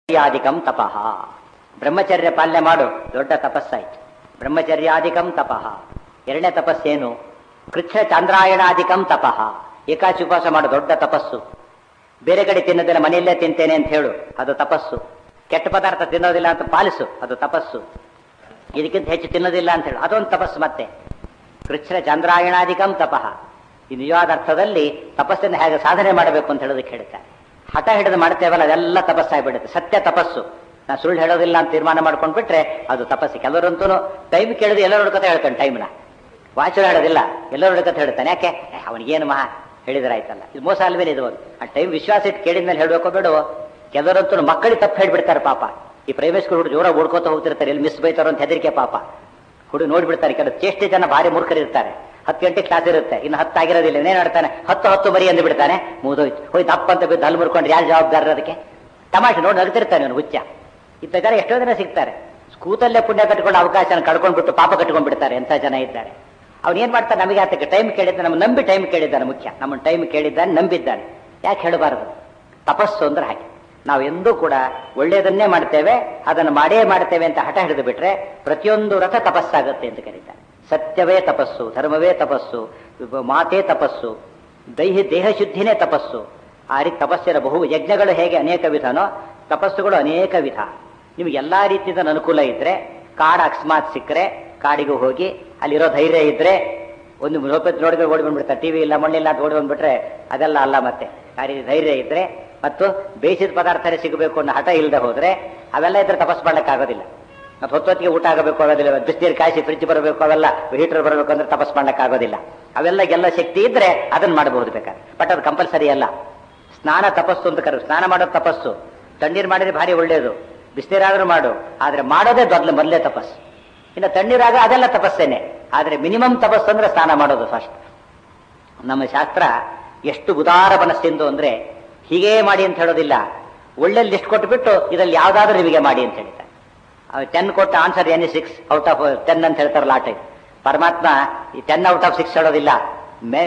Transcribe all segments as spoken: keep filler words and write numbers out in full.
ಬ್ರಹ್ಮಚರ್ಯಾಧಿಕಂ ತಪಃ. ಬ್ರಹ್ಮಚರ್ಯ ಪಾಲನೆ ಮಾಡು, ದೊಡ್ಡ ತಪಸ್ಸಾಯ್ತು. ಬ್ರಹ್ಮಚರ್ಯಾಧಿಕಂ ತಪಃ. ಎರಡನೇ ತಪಸ್ಸೇನು? ಕೃಚ್ಛ ಚಾಂದ್ರಾಯಣಾಧಿಕಂ ತಪಃ. ಏಕಾಚಿ ಉಪವಾಸ ಮಾಡು, ದೊಡ್ಡ ತಪಸ್ಸು. ಬೇರೆ ಕಡೆ ತಿನ್ನೋದಿಲ್ಲ, ಮನೆಯಲ್ಲೇ ತಿಂತೇನೆ ಅಂತ ಹೇಳು, ಅದು ತಪಸ್ಸು. ಕೆಟ್ಟ ಪದಾರ್ಥ ತಿನ್ನೋದಿಲ್ಲ ಅಂತ ಪಾಲಿಸು, ಅದು ತಪಸ್ಸು. ಇದಕ್ಕಿಂತ ಹೆಚ್ಚು ತಿನ್ನೋದಿಲ್ಲ ಅಂತ ಹೇಳು, ಅದೊಂದು ತಪಸ್ಸು. ಮತ್ತೆ ಕೃಚ್ಛ ಚಾಂದ್ರಾಯಣಾಧಿಕಂ ತಪಃ. ಈ ನಿಜವಾದ ಅರ್ಥದಲ್ಲಿ ತಪಸ್ಸನ್ನು ಹೇಗೆ ಸಾಧನೆ ಮಾಡಬೇಕು ಅಂತ ಹೇಳೋದಕ್ಕೆ ಹೇಳ್ತಾರೆ. ಹಠ ಹಿಡಿದು ಮಾಡ್ತೇವಲ್ಲ, ಅದೆಲ್ಲ ತಪಸ್ಸಾಗ್ಬಿಡುತ್ತೆ. ಸತ್ಯ ತಪಸ್ಸು. ನಾ ಸುಳ್ಳು ಹೇಳೋದಿಲ್ಲ ಅಂತ ತೀರ್ಮಾನ ಮಾಡ್ಕೊಂಡ್ಬಿಟ್ರೆ ಅದು ತಪಸ್ಸು. ಕೆಲವರಂತೂ ಟೈಮ್ ಕೇಳಿದ್ರೆ ಎಲ್ಲರೂ ಹುಡ್ಕೊತ ಹೇಳ್ತಾನೆ, ಟೈಮ್ನ ವಾಚು ಹೇಳೋದಿಲ್ಲ, ಎಲ್ಲರೂ ಹುಡ್ಕೊತ ಹೇಳ್ತಾನೆ. ಯಾಕೆ? ಅವನಿಗೇನು ಮಹಾ ಹೇಳಿದ್ರೆ ಆಯ್ತಲ್ಲ. ಇದು ಮೋಸ ಅಲ್ವೇನೆ ಇದು. ಆ ಟೈಮ್ ವಿಶ್ವಾಸ ಇಟ್ಟು ಕೇಳಿದ್ಮೇಲೆ ಹೇಳಬೇಕೋ ಬೇಡವೋ? ಕೆಲವರಂತೂ ಮಕ್ಕಳಿಗೆ ತಪ್ಪು ಹೇಳ್ಬಿಡ್ತಾರೆ ಪಾಪ. ಈ ಪ್ರೈವೇಟ್ ಸ್ಕೂಲ್ ಹುಡುಗ ಜೋರಾಗಿ ಓಡ್ಕೋತ ಹೋಗ್ತಿರ್ತಾರೆ, ಎಲ್ಲಿ ಮಿಸ್ ಬೈತಾರೋ ಅಂತ ಹೆದರಿಕೆ ಪಾಪ. ಹುಡುಗ ನೋಡ್ಬಿಡ್ತಾರೆ. ಕೆಲವು ಚೇಷ್ಟೆ ಜನ ಭಾರಿ ಮೂರ್ಖರಿರ್ತಾರೆ. ಹತ್ತು ಗಂಟೆ ಕ್ಲಾಸ್ ಇರುತ್ತೆ, ಇನ್ನು ಹತ್ತು ಆಗಿರೋದಿಲ್ಲ, ಏನೇನು ಮಾಡ್ತಾನೆ, ಹತ್ತು ಹತ್ತು ಮರಿ ಅಂದು ಬಿಡ್ತಾನೆ, ಮುಗಿದೋಯ್ತು. ಹೋಯ್ತು ಅಪ್ಪ ಅಂತ ಬಿದ್ದು ಅಲ್ಲಿ ಮುರ್ಕೊಂಡು ಯಾರು ಜವಾಬ್ದಾರರು ಅದಕ್ಕೆ? ತಮಾಷೆ ನೋಡಿ ನಗ್ತಿರ್ತಾನೆ ಅವನು, ಹುಚ್ಚ. ಇಂಥ ಜನ ಎಷ್ಟೋ ಜನ ಸಿಗ್ತಾರೆ. ಸ್ಕೂತಲ್ಲೇ ಪುಣ್ಯ ಕಟ್ಕೊಂಡು ಅವಕಾಶ ಕಳ್ಕೊಂಡ್ಬಿಟ್ಟು ಪಾಪ ಕಟ್ಕೊಂಡ್ ಬಿಡ್ತಾರೆ. ಎಂಥ ಜನ ಇದ್ದಾರೆ. ಅವ್ನು ಏನ್ ಮಾಡ್ತಾನೆ, ನಮಗೆ ಆತಕ್ಕೆ ಟೈಮ್ ಕೇಳಿದ್ದಾನೆ, ನಮ್ಮ ನಂಬಿ ಟೈಮ್ ಕೇಳಿದ್ದಾನೆ. ಮುಖ್ಯ, ನಮ್ಮ ಟೈಮ್ ಕೇಳಿದ್ದಾನೆ, ನಂಬಿದ್ದಾನೆ. ಯಾಕೆ ಹೇಳಬಾರದು? ತಪಸ್ಸು ಅಂದ್ರೆ ಹಾಗೆ. ನಾವು ಎಂದೂ ಕೂಡ ಒಳ್ಳೆಯದನ್ನೇ ಮಾಡ್ತೇವೆ, ಅದನ್ನು ಮಾಡೇ ಮಾಡ್ತೇವೆ ಅಂತ ಹಠ ಹಿಡಿದು ಬಿಟ್ರೆ ಪ್ರತಿಯೊಂದು ರಥ ತಪಸ್ಸಾಗುತ್ತೆ ಅಂತ ಕರೀತಾರೆ. ಸತ್ಯವೇ ತಪಸ್ಸು, ಧರ್ಮವೇ ತಪಸ್ಸು, ಮಾತೇ ತಪಸ್ಸು, ದೈಹಿ ದೇಹ ಶುದ್ಧಿನೇ ತಪಸ್ಸು. ಆ ರೀತಿ ತಪಸ್ಸಿನ ಬಹು ಯಜ್ಞಗಳು ಹೇಗೆ ಅನೇಕ ವಿಧನೋ ತಪಸ್ಸುಗಳು ಅನೇಕ ವಿಧ. ನಿಮ್ಗೆ ಎಲ್ಲಾ ರೀತಿಯಿಂದ ಅನುಕೂಲ ಇದ್ರೆ, ಕಾಡು ಅಕಸ್ಮಾತ್ ಸಿಕ್ಕರೆ ಕಾಡಿಗೂ ಹೋಗಿ ಅಲ್ಲಿರೋ ಧೈರ್ಯ ಇದ್ರೆ, ಒಂದು ಲೋಪತ್ ನೋಡಿದ್ರೆ ಓಡಿ ಬಂದ್ಬಿಡ್ತಾರೆ. ಟಿವಿ ಇಲ್ಲ ಮಣ್ಣಿಲ್ಲ ಅಂತ ಓಡಿ ಬಂದ್ಬಿಟ್ರೆ ಅದೆಲ್ಲ ಅಲ್ಲ. ಮತ್ತೆ ಆ ರೀತಿ ಧೈರ್ಯ ಇದ್ರೆ ಮತ್ತು ಬೇಯಿಸಿದ ಪದಾರ್ಥನೇ ಸಿಗಬೇಕು ಅನ್ನೋ ಹಠ ಇಲ್ಲದೆ ಹೋದ್ರೆ ಅವೆಲ್ಲ ಇದ್ರೆ ತಪಸ್ ಮಾಡ್ಲಿಕ್ಕಾಗೋದಿಲ್ಲ. ಮತ್ತು ಹೊತ್ತೊತ್ತಿಗೆ ಊಟ ಆಗಬೇಕು ಆಗೋದಿಲ್ಲ, ಬಿಸಿನೀರು ಕಾಯಿಸಿ ಫ್ರಿಜ್ ಬರಬೇಕು, ಅವೆಲ್ಲ ಹೀಟರ್ ಬರಬೇಕು ಅಂದ್ರೆ ತಪಸ್ ಮಾಡ್ಲಿಕ್ಕಾಗೋದಿಲ್ಲ. ಅವೆಲ್ಲ ಎಲ್ಲ ಶಕ್ತಿ ಇದ್ರೆ ಅದನ್ನ ಮಾಡಬಹುದು ಬೇಕಾದ್ರೆ. ಬಟ್ ಅದು ಕಂಪಲ್ಸರಿ ಅಲ್ಲ. ಸ್ನಾನ ತಪಸ್ಸು ಅಂತ ಕರೆ. ಸ್ನಾನ ಮಾಡೋದು ತಪಸ್ಸು. ತಣ್ಣೀರು ಮಾಡಿದ್ರೆ ಭಾರಿ ಒಳ್ಳೆಯದು, ಬಿಸಿನೀರಾದ್ರೂ ಮಾಡು. ಆದ್ರೆ ಮಾಡೋದೇ ದೊಡ್ಡ ಮೊದಲೇ ತಪಸ್ಸು. ಇನ್ನು ತಣ್ಣೀರಾಗ ಅದೆಲ್ಲ ತಪಸ್ಸೇನೆ. ಆದ್ರೆ ಮಿನಿಮಮ್ ತಪಸ್ಸು ಅಂದ್ರೆ ಸ್ನಾನ ಮಾಡೋದು ಫಸ್ಟ್. ನಮ್ಮ ಶಾಸ್ತ್ರ ಎಷ್ಟು ಉದಾರ ಮನಸ್ಸಿಂದು ಅಂದ್ರೆ ಹೀಗೇ ಮಾಡಿ ಅಂತ ಹೇಳೋದಿಲ್ಲ. ಒಳ್ಳೆ ಲಿಸ್ಟ್ ಕೊಟ್ಟುಬಿಟ್ಟು ಇದ್ರಲ್ಲಿ ಯಾವ್ದಾದ್ರೂ ನಿಮಗೆ ಮಾಡಿ ಅಂತ ಹೇಳ್ತಾರೆ. ಟೆನ್ ಕೊಟ್ಟ answer any six out of ten ಅಂತ ಹೇಳ್ತಾರಲ್ಲ ಆ ಟೈಪ್. ಪರಮಾತ್ಮ ಈ ಟೆನ್ ಔಟ್ ಆಫ್ ಸಿಕ್ಸ್ ಹೇಳೋದಿಲ್ಲ, may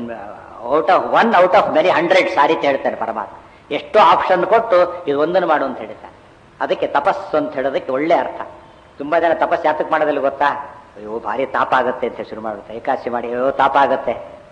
out of one out of many hundred ಸಾರಿ ಹೇಳ್ತಾರೆ ಪರಮಾತ್ಮ. ಎಷ್ಟೋ ಆಪ್ಷನ್ ಕೊಟ್ಟು ಇದು ಒಂದನ್ನು ಮಾಡು ಅಂತ ಹೇಳ್ತಾರೆ. ಅದಕ್ಕೆ ತಪಸ್ಸು ಅಂತ ಹೇಳೋದಕ್ಕೆ ಒಳ್ಳೆ ಅರ್ಥ. ತುಂಬಾ ಜನ ತಪಸ್ಸು ಯಾತಕ್ಕೆ ಮಾಡೋದಿಲ್ಲ ಗೊತ್ತಾ? ಅಯ್ಯೋ ಭಾರಿ ತಾಪ ಆಗತ್ತೆ ಅಂತ ಶುರು ಮಾಡುತ್ತೆ. ಏಕಾದಶಿ ಮಾಡಿ ಅಯ್ಯೋ ತಾಪ ಆಗತ್ತೆ.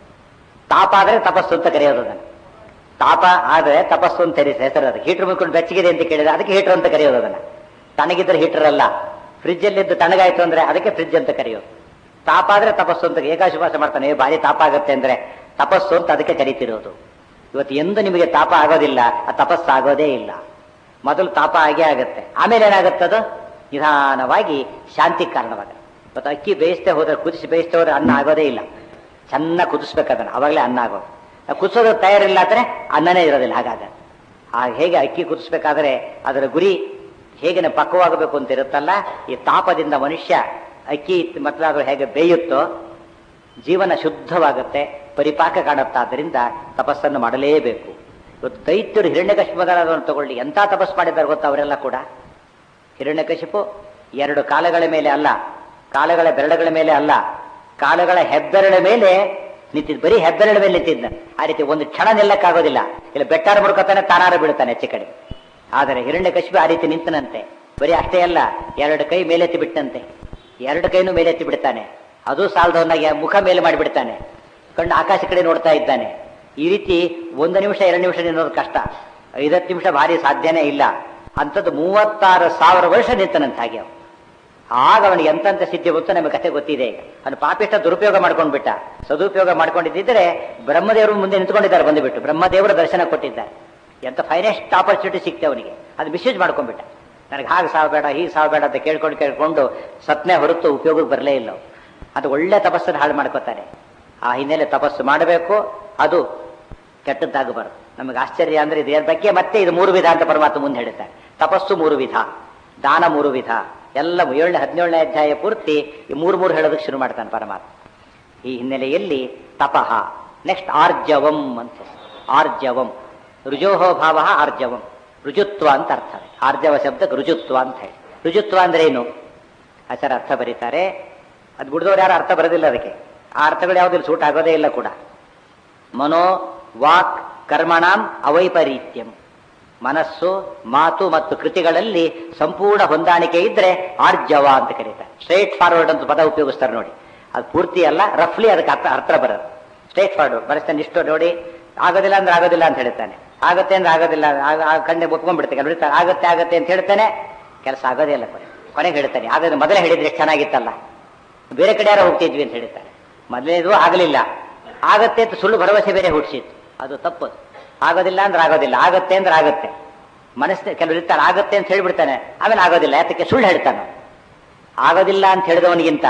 ತಾಪ ಆದ್ರೆ ತಪಸ್ಸು ಅಂತ ಕರೆಯೋದು ಅದನ್ನು. ತಾಪ ಆದ್ರೆ ತಪಸ್ಸು ಅಂತ ಹೆಸರು. ಅದಕ್ಕೆ ಹೀಟರ್ ಮುಚ್ಕೊಂಡು ಬೆಚ್ಚಗಿದೆ ಅಂತ ಕೇಳಿದ್ರೆ ಅದಕ್ಕೆ ಹೀಟರ್ ಅಂತ ಕರೆಯೋದು ಅದನ್ನ. ತಣ್ಣಗಿದ್ರೆ ಹೀಟರ್ ಅಲ್ಲ. ಫ್ರಿಜ್ ಅಲ್ಲಿದ್ದು ತಣ್ಣಗಾಯ್ತು ಅಂದ್ರೆ ಅದಕ್ಕೆ ಫ್ರಿಜ್ ಅಂತ ಕರೆಯೋದು. ತಾಪ ಆದ್ರೆ ತಪಸ್ಸು ಅಂತ. ಏಕಾದಶಿ ಉಪವಾಸ ಮಾಡ್ತಾನೆ, ಭಾರಿ ತಾಪ ಆಗತ್ತೆ ಅಂದ್ರೆ ತಪಸ್ಸು ಅಂತ ಅದಕ್ಕೆ ಕರೀತಿರೋದು. ಇವತ್ತು ಎಂದು ನಿಮಗೆ ತಾಪ ಆಗೋದಿಲ್ಲ, ಆ ತಪಸ್ಸು ಆಗೋದೇ ಇಲ್ಲ. ಮೊದಲು ತಾಪ ಆಗೇ ಆಗತ್ತೆ, ಆಮೇಲೆ ಏನಾಗತ್ತದು ನಿಧಾನವಾಗಿ ಶಾಂತಿ ಕಾರಣವಾಗುತ್ತೆ. ಇವತ್ತು ಅಕ್ಕಿ ಬೇಯಿಸ್ತೇ ಹೋದ್ರೆ, ಕುದಿಸಿ ಬೇಯಿಸ್ತೇ ಹೋದ್ರೆ ಅನ್ನ ಆಗೋದೇ ಇಲ್ಲ. ಚೆನ್ನಾಗಿ ಕುದಿಸ್ಬೇಕು ಅದನ್ನ, ಅವಾಗಲೇ ಅನ್ನ ಆಗೋದು. ಕುದಿಸೋದು ತಯಾರಿಲ್ಲ ಅಂದ್ರೆ ಅನ್ನನೇ ಇರೋದಿಲ್ಲ. ಹಾಗಾಗ ಆ ಹೇಗೆ ಅಕ್ಕಿ ಕುದಿಸ್ಬೇಕಾದ್ರೆ ಅದರ ಗುರಿ ಹೇಗೆ ಪಕ್ವವಾಗಬೇಕು ಅಂತ ಇರುತ್ತಲ್ಲ, ಈ ತಾಪದಿಂದ ಮನುಷ್ಯ ಅಕ್ಕಿ ಮೊದಲಾದ್ರೂ ಹೇಗೆ ಬೇಯುತ್ತೋ ಜೀವನ ಶುದ್ಧವಾಗುತ್ತೆ, ಪರಿಪಾಕ ಕಾಣುತ್ತಾದ್ದರಿಂದ ತಪಸ್ಸನ್ನು ಮಾಡಲೇಬೇಕು. ಇವತ್ತು ದೈತ್ಯರು ಹಿರಣ್ಯಕಶಿಪುವನ್ನು ತಗೊಳ್ಳಿ, ಎಂಥ ತಪಸ್ಸು ಮಾಡಿದ್ದಾರೆ ಗೊತ್ತಾ ಅವರೆಲ್ಲ ಕೂಡ. ಹಿರಣ್ಯಕಶಿಪು ಎರಡು ಕಾಲಗಳ ಮೇಲೆ ಅಲ್ಲ, ಕಾಲಗಳ ಬೆರಳುಗಳ ಮೇಲೆ ಅಲ್ಲ, ಕಾಲಗಳ ಹೆಬ್ಬೆರಳ ಮೇಲೆ ನಿಂತಿದ್. ಬರೀ ಹೆಬ್ಬೆರಳ ಮೇಲೆ ನಿಂತಿದ್ದ. ಆ ರೀತಿ ಒಂದು ಕ್ಷಣ ನಿಲ್ಲಕ್ಕಾಗೋದಿಲ್ಲ. ಇಲ್ಲ ಬೆಟ್ಟಾರ ಮುಡ್ಕೋತಾನೆ, ತಾನಾರ ಬೀಳ್ತಾನೆ ಹೆಚ್ಚು ಕಡೆ. ಆದರೆ ಹಿರಣ್ಯಕಶಿಪು ಆ ರೀತಿ ನಿಂತನಂತೆ. ಬರೀ ಅಷ್ಟೇ ಅಲ್ಲ, ಎರಡು ಕೈ ಮೇಲೆತ್ತಿ ಬಿಟ್ಟಂತೆ. ಎರಡು ಕೈನೂ ಮೇಲೆತ್ತಿ ಬಿಡ್ತಾನೆ. ಅದು ಸಾಲದವನಾಗಿ ಮುಖ ಮೇಲೆ ಮಾಡಿಬಿಡ್ತಾನೆ. ಕಣ್ಣು ಆಕಾಶ ಕಡೆ ನೋಡ್ತಾ ಇದ್ದಾನೆ. ಈ ರೀತಿ ಒಂದು ನಿಮಿಷ ಎರಡು ನಿಮಿಷ ನಿನ್ನೋದು ಕಷ್ಟ, ಐದತ್ತು ನಿಮಿಷ ಭಾರಿ ಸಾಧ್ಯನೇ ಇಲ್ಲ. ಅಂಥದ್ದು ಮೂವತ್ತಾರು ಸಾವಿರ ವರ್ಷ ನಿಂತನಂತ ಹಾಗೆ. ಆಗ ಅವನಿಗೆ ಎಂತಂತ ಸಿದ್ಧಿ ಗೊತ್ತು ನಮಗೆ ಕಥೆ ಗೊತ್ತಿದೆ. ಈಗ ಅವನು ಪಾಪಿಷ್ಟ ದುರುಪಯೋಗ ಮಾಡ್ಕೊಂಡ್ಬಿಟ್ಟ. ಸದುಪಯೋಗ ಮಾಡ್ಕೊಂಡಿದ್ದರೆ ಬ್ರಹ್ಮದೇವರು ಮುಂದೆ ನಿಂತ್ಕೊಂಡಿದ್ದಾರೆ, ಬಂದುಬಿಟ್ಟು ಬ್ರಹ್ಮದೇವರ ದರ್ಶನ ಕೊಟ್ಟಿದ್ದಾರೆ. ಎಂತ ಫೈನೆಸ್ಟ್ ಆಪರ್ಚುನಿಟಿ ಸಿಕ್ತೆ ಅವನಿಗೆ. ಅದು ಮಿಸ್ಯೂಸ್ ಮಾಡ್ಕೊಂಡ್ಬಿಟ್ಟ. ನನಗೆ ಹಾಗೆ ಸಾವಬೇಡ ಹೀಗೆ ಸಾವಬೇಡ ಅಂತ ಕೇಳ್ಕೊಂಡು ಕೇಳ್ಕೊಂಡು ಸತ್ನೇ ಹೊರತು ಉಪಯೋಗಕ್ಕೆ ಬರಲೇ ಇಲ್ಲ. ಅದು ಒಳ್ಳೆ ತಪಸ್ಸನ್ನು ಹಾಳು ಮಾಡ್ಕೋತಾನೆ. ಆ ಹಿನ್ನೆಲೆ ತಪಸ್ಸು ಮಾಡಬೇಕು, ಅದು ಕೆಟ್ಟದ್ದಾಗಬಾರದು. ನಮಗೆ ಆಶ್ಚರ್ಯ ಅಂದ್ರೆ ಇದ್ರ ಬಗ್ಗೆ ಮತ್ತೆ ಇದು ಮೂರು ವಿಧ ಅಂತ ಪರಮಾತ್ಮ ಮುಂದೆ ಹೇಳ್ತಾರೆ. ತಪಸ್ಸು ಮೂರು ವಿಧ, ದಾನ ಮೂರು ವಿಧ, ಎಲ್ಲ ಏಳನೇ ಹದಿನೇಳನೇ ಅಧ್ಯಾಯ ಪೂರ್ತಿ ಈ ಮೂರು ಮೂರು ಹೇಳೋದಕ್ಕೆ ಶುರು ಮಾಡ್ತಾನೆ ಪರಮಾತ್ಮ. ಈ ಹಿನ್ನೆಲೆಯಲ್ಲಿ ತಪಃ. ನೆಕ್ಸ್ಟ್ ಆರ್ಜವಂ ಅಂತ. ಆರ್ಜವಂ ರುಜೋಹೋ ಭಾವ ಆರ್ಜವಂ, ರುಜುತ್ವ ಅಂತ ಅರ್ಥ. ಆರ್ಜವ ಶಬ್ದಕ್ಕೆ ರುಜುತ್ವ ಅಂತ ಹೇಳಿ. ರುಜುತ್ವ ಅಂದ್ರೆ ಏನು? ಆಚಾರ ಅರ್ಥ ಬರೀತಾರೆ. ಅದು ಬಿಡಿದವ್ರು ಯಾರು ಅರ್ಥ ಬರೋದಿಲ್ಲ ಅದಕ್ಕೆ. ಆ ಅರ್ಥಗಳು ಯಾವುದಿಲ್ಲ, ಸೂಟ್ ಆಗೋದೇ ಇಲ್ಲ ಕೂಡ. ಮನೋ ವಾಕ್ ಕರ್ಮಣಾಂ ಅವೈಪರೀತ್ಯಂ. ಮನಸ್ಸು ಮಾತು ಮತ್ತು ಕೃತಿಗಳಲ್ಲಿ ಸಂಪೂರ್ಣ ಹೊಂದಾಣಿಕೆ ಇದ್ರೆ ಆರ್ಜವ ಅಂತ ಕರೀತಾರೆ. ಸ್ಟ್ರೈಟ್ ಫಾರ್ವರ್ಡ್ ಅಂತ ಪದ ಉಪಯೋಗಿಸ್ತಾರೆ ನೋಡಿ, ಅದು ಪೂರ್ತಿ ಅಲ್ಲ, ರಫ್ಲಿ ಅದಕ್ಕೆ ಅರ್ಥ ಅರ್ಥ ಬರೋದು. ಸ್ಟ್ರೈಟ್ ಫಾರ್ವರ್ಡ್ ಬರೆಸ್ತಾನೆ, ಇಷ್ಟು ನೋಡಿ ಆಗೋದಿಲ್ಲ ಅಂದ್ರೆ ಆಗೋದಿಲ್ಲ ಅಂತ ಹೇಳ್ತಾನೆ, ಆಗತ್ತೆ ಅಂದ್ರೆ ಆಗೋದಿಲ್ಲ, ಕಣ್ಣೆ ಒಪ್ಕೊಂಡ್ಬಿಡ್ತೆ ಕೆಲಸ, ಆಗತ್ತೆ ಆಗತ್ತೆ ಅಂತ ಹೇಳ್ತಾನೆ, ಕೆಲಸ ಆಗೋದೇ ಇಲ್ಲ. ಕೊನೆ ಕೊನೆಗೆ ಹೇಳ್ತಾನೆ ಆಗೋದು ಮೊದಲೇ ಹೇಳಿದ್ರೆ ಎಷ್ಟು ಚೆನ್ನಾಗಿತ್ತಲ್ಲ, ಬೇರೆ ಕಡೆ ಯಾರೋ ಹೋಗ್ತಿದ್ವಿ ಅಂತ ಹೇಳ್ತಾನೆ. ಮೊದಲೇದು ಆಗಲಿಲ್ಲ, ಆಗತ್ತೆ ಅಂತ ಸುಳ್ಳು ಭರವಸೆ ಬೇರೆ ಹುಟ್ಟಿಸಿತ್ತು, ಅದು ತಪ್ಪದು. ಆಗೋದಿಲ್ಲ ಅಂದ್ರೆ ಆಗೋದಿಲ್ಲ, ಆಗತ್ತೆ ಅಂದ್ರೆ ಆಗತ್ತೆ. ಮನಸ್ಸಿನ ಕೆಲವರು ಇರ್ತಾರೆ ಆಗತ್ತೆ ಅಂತ ಹೇಳ್ಬಿಡ್ತಾನೆ, ಆಮೇಲೆ ಆಗೋದಿಲ್ಲ, ಯಾತಕ್ಕೆ ಸುಳ್ಳು ಹೇಳ್ತಾನೆ. ಆಗೋದಿಲ್ಲ ಅಂತ ಹೇಳಿದವನಿಗಿಂತ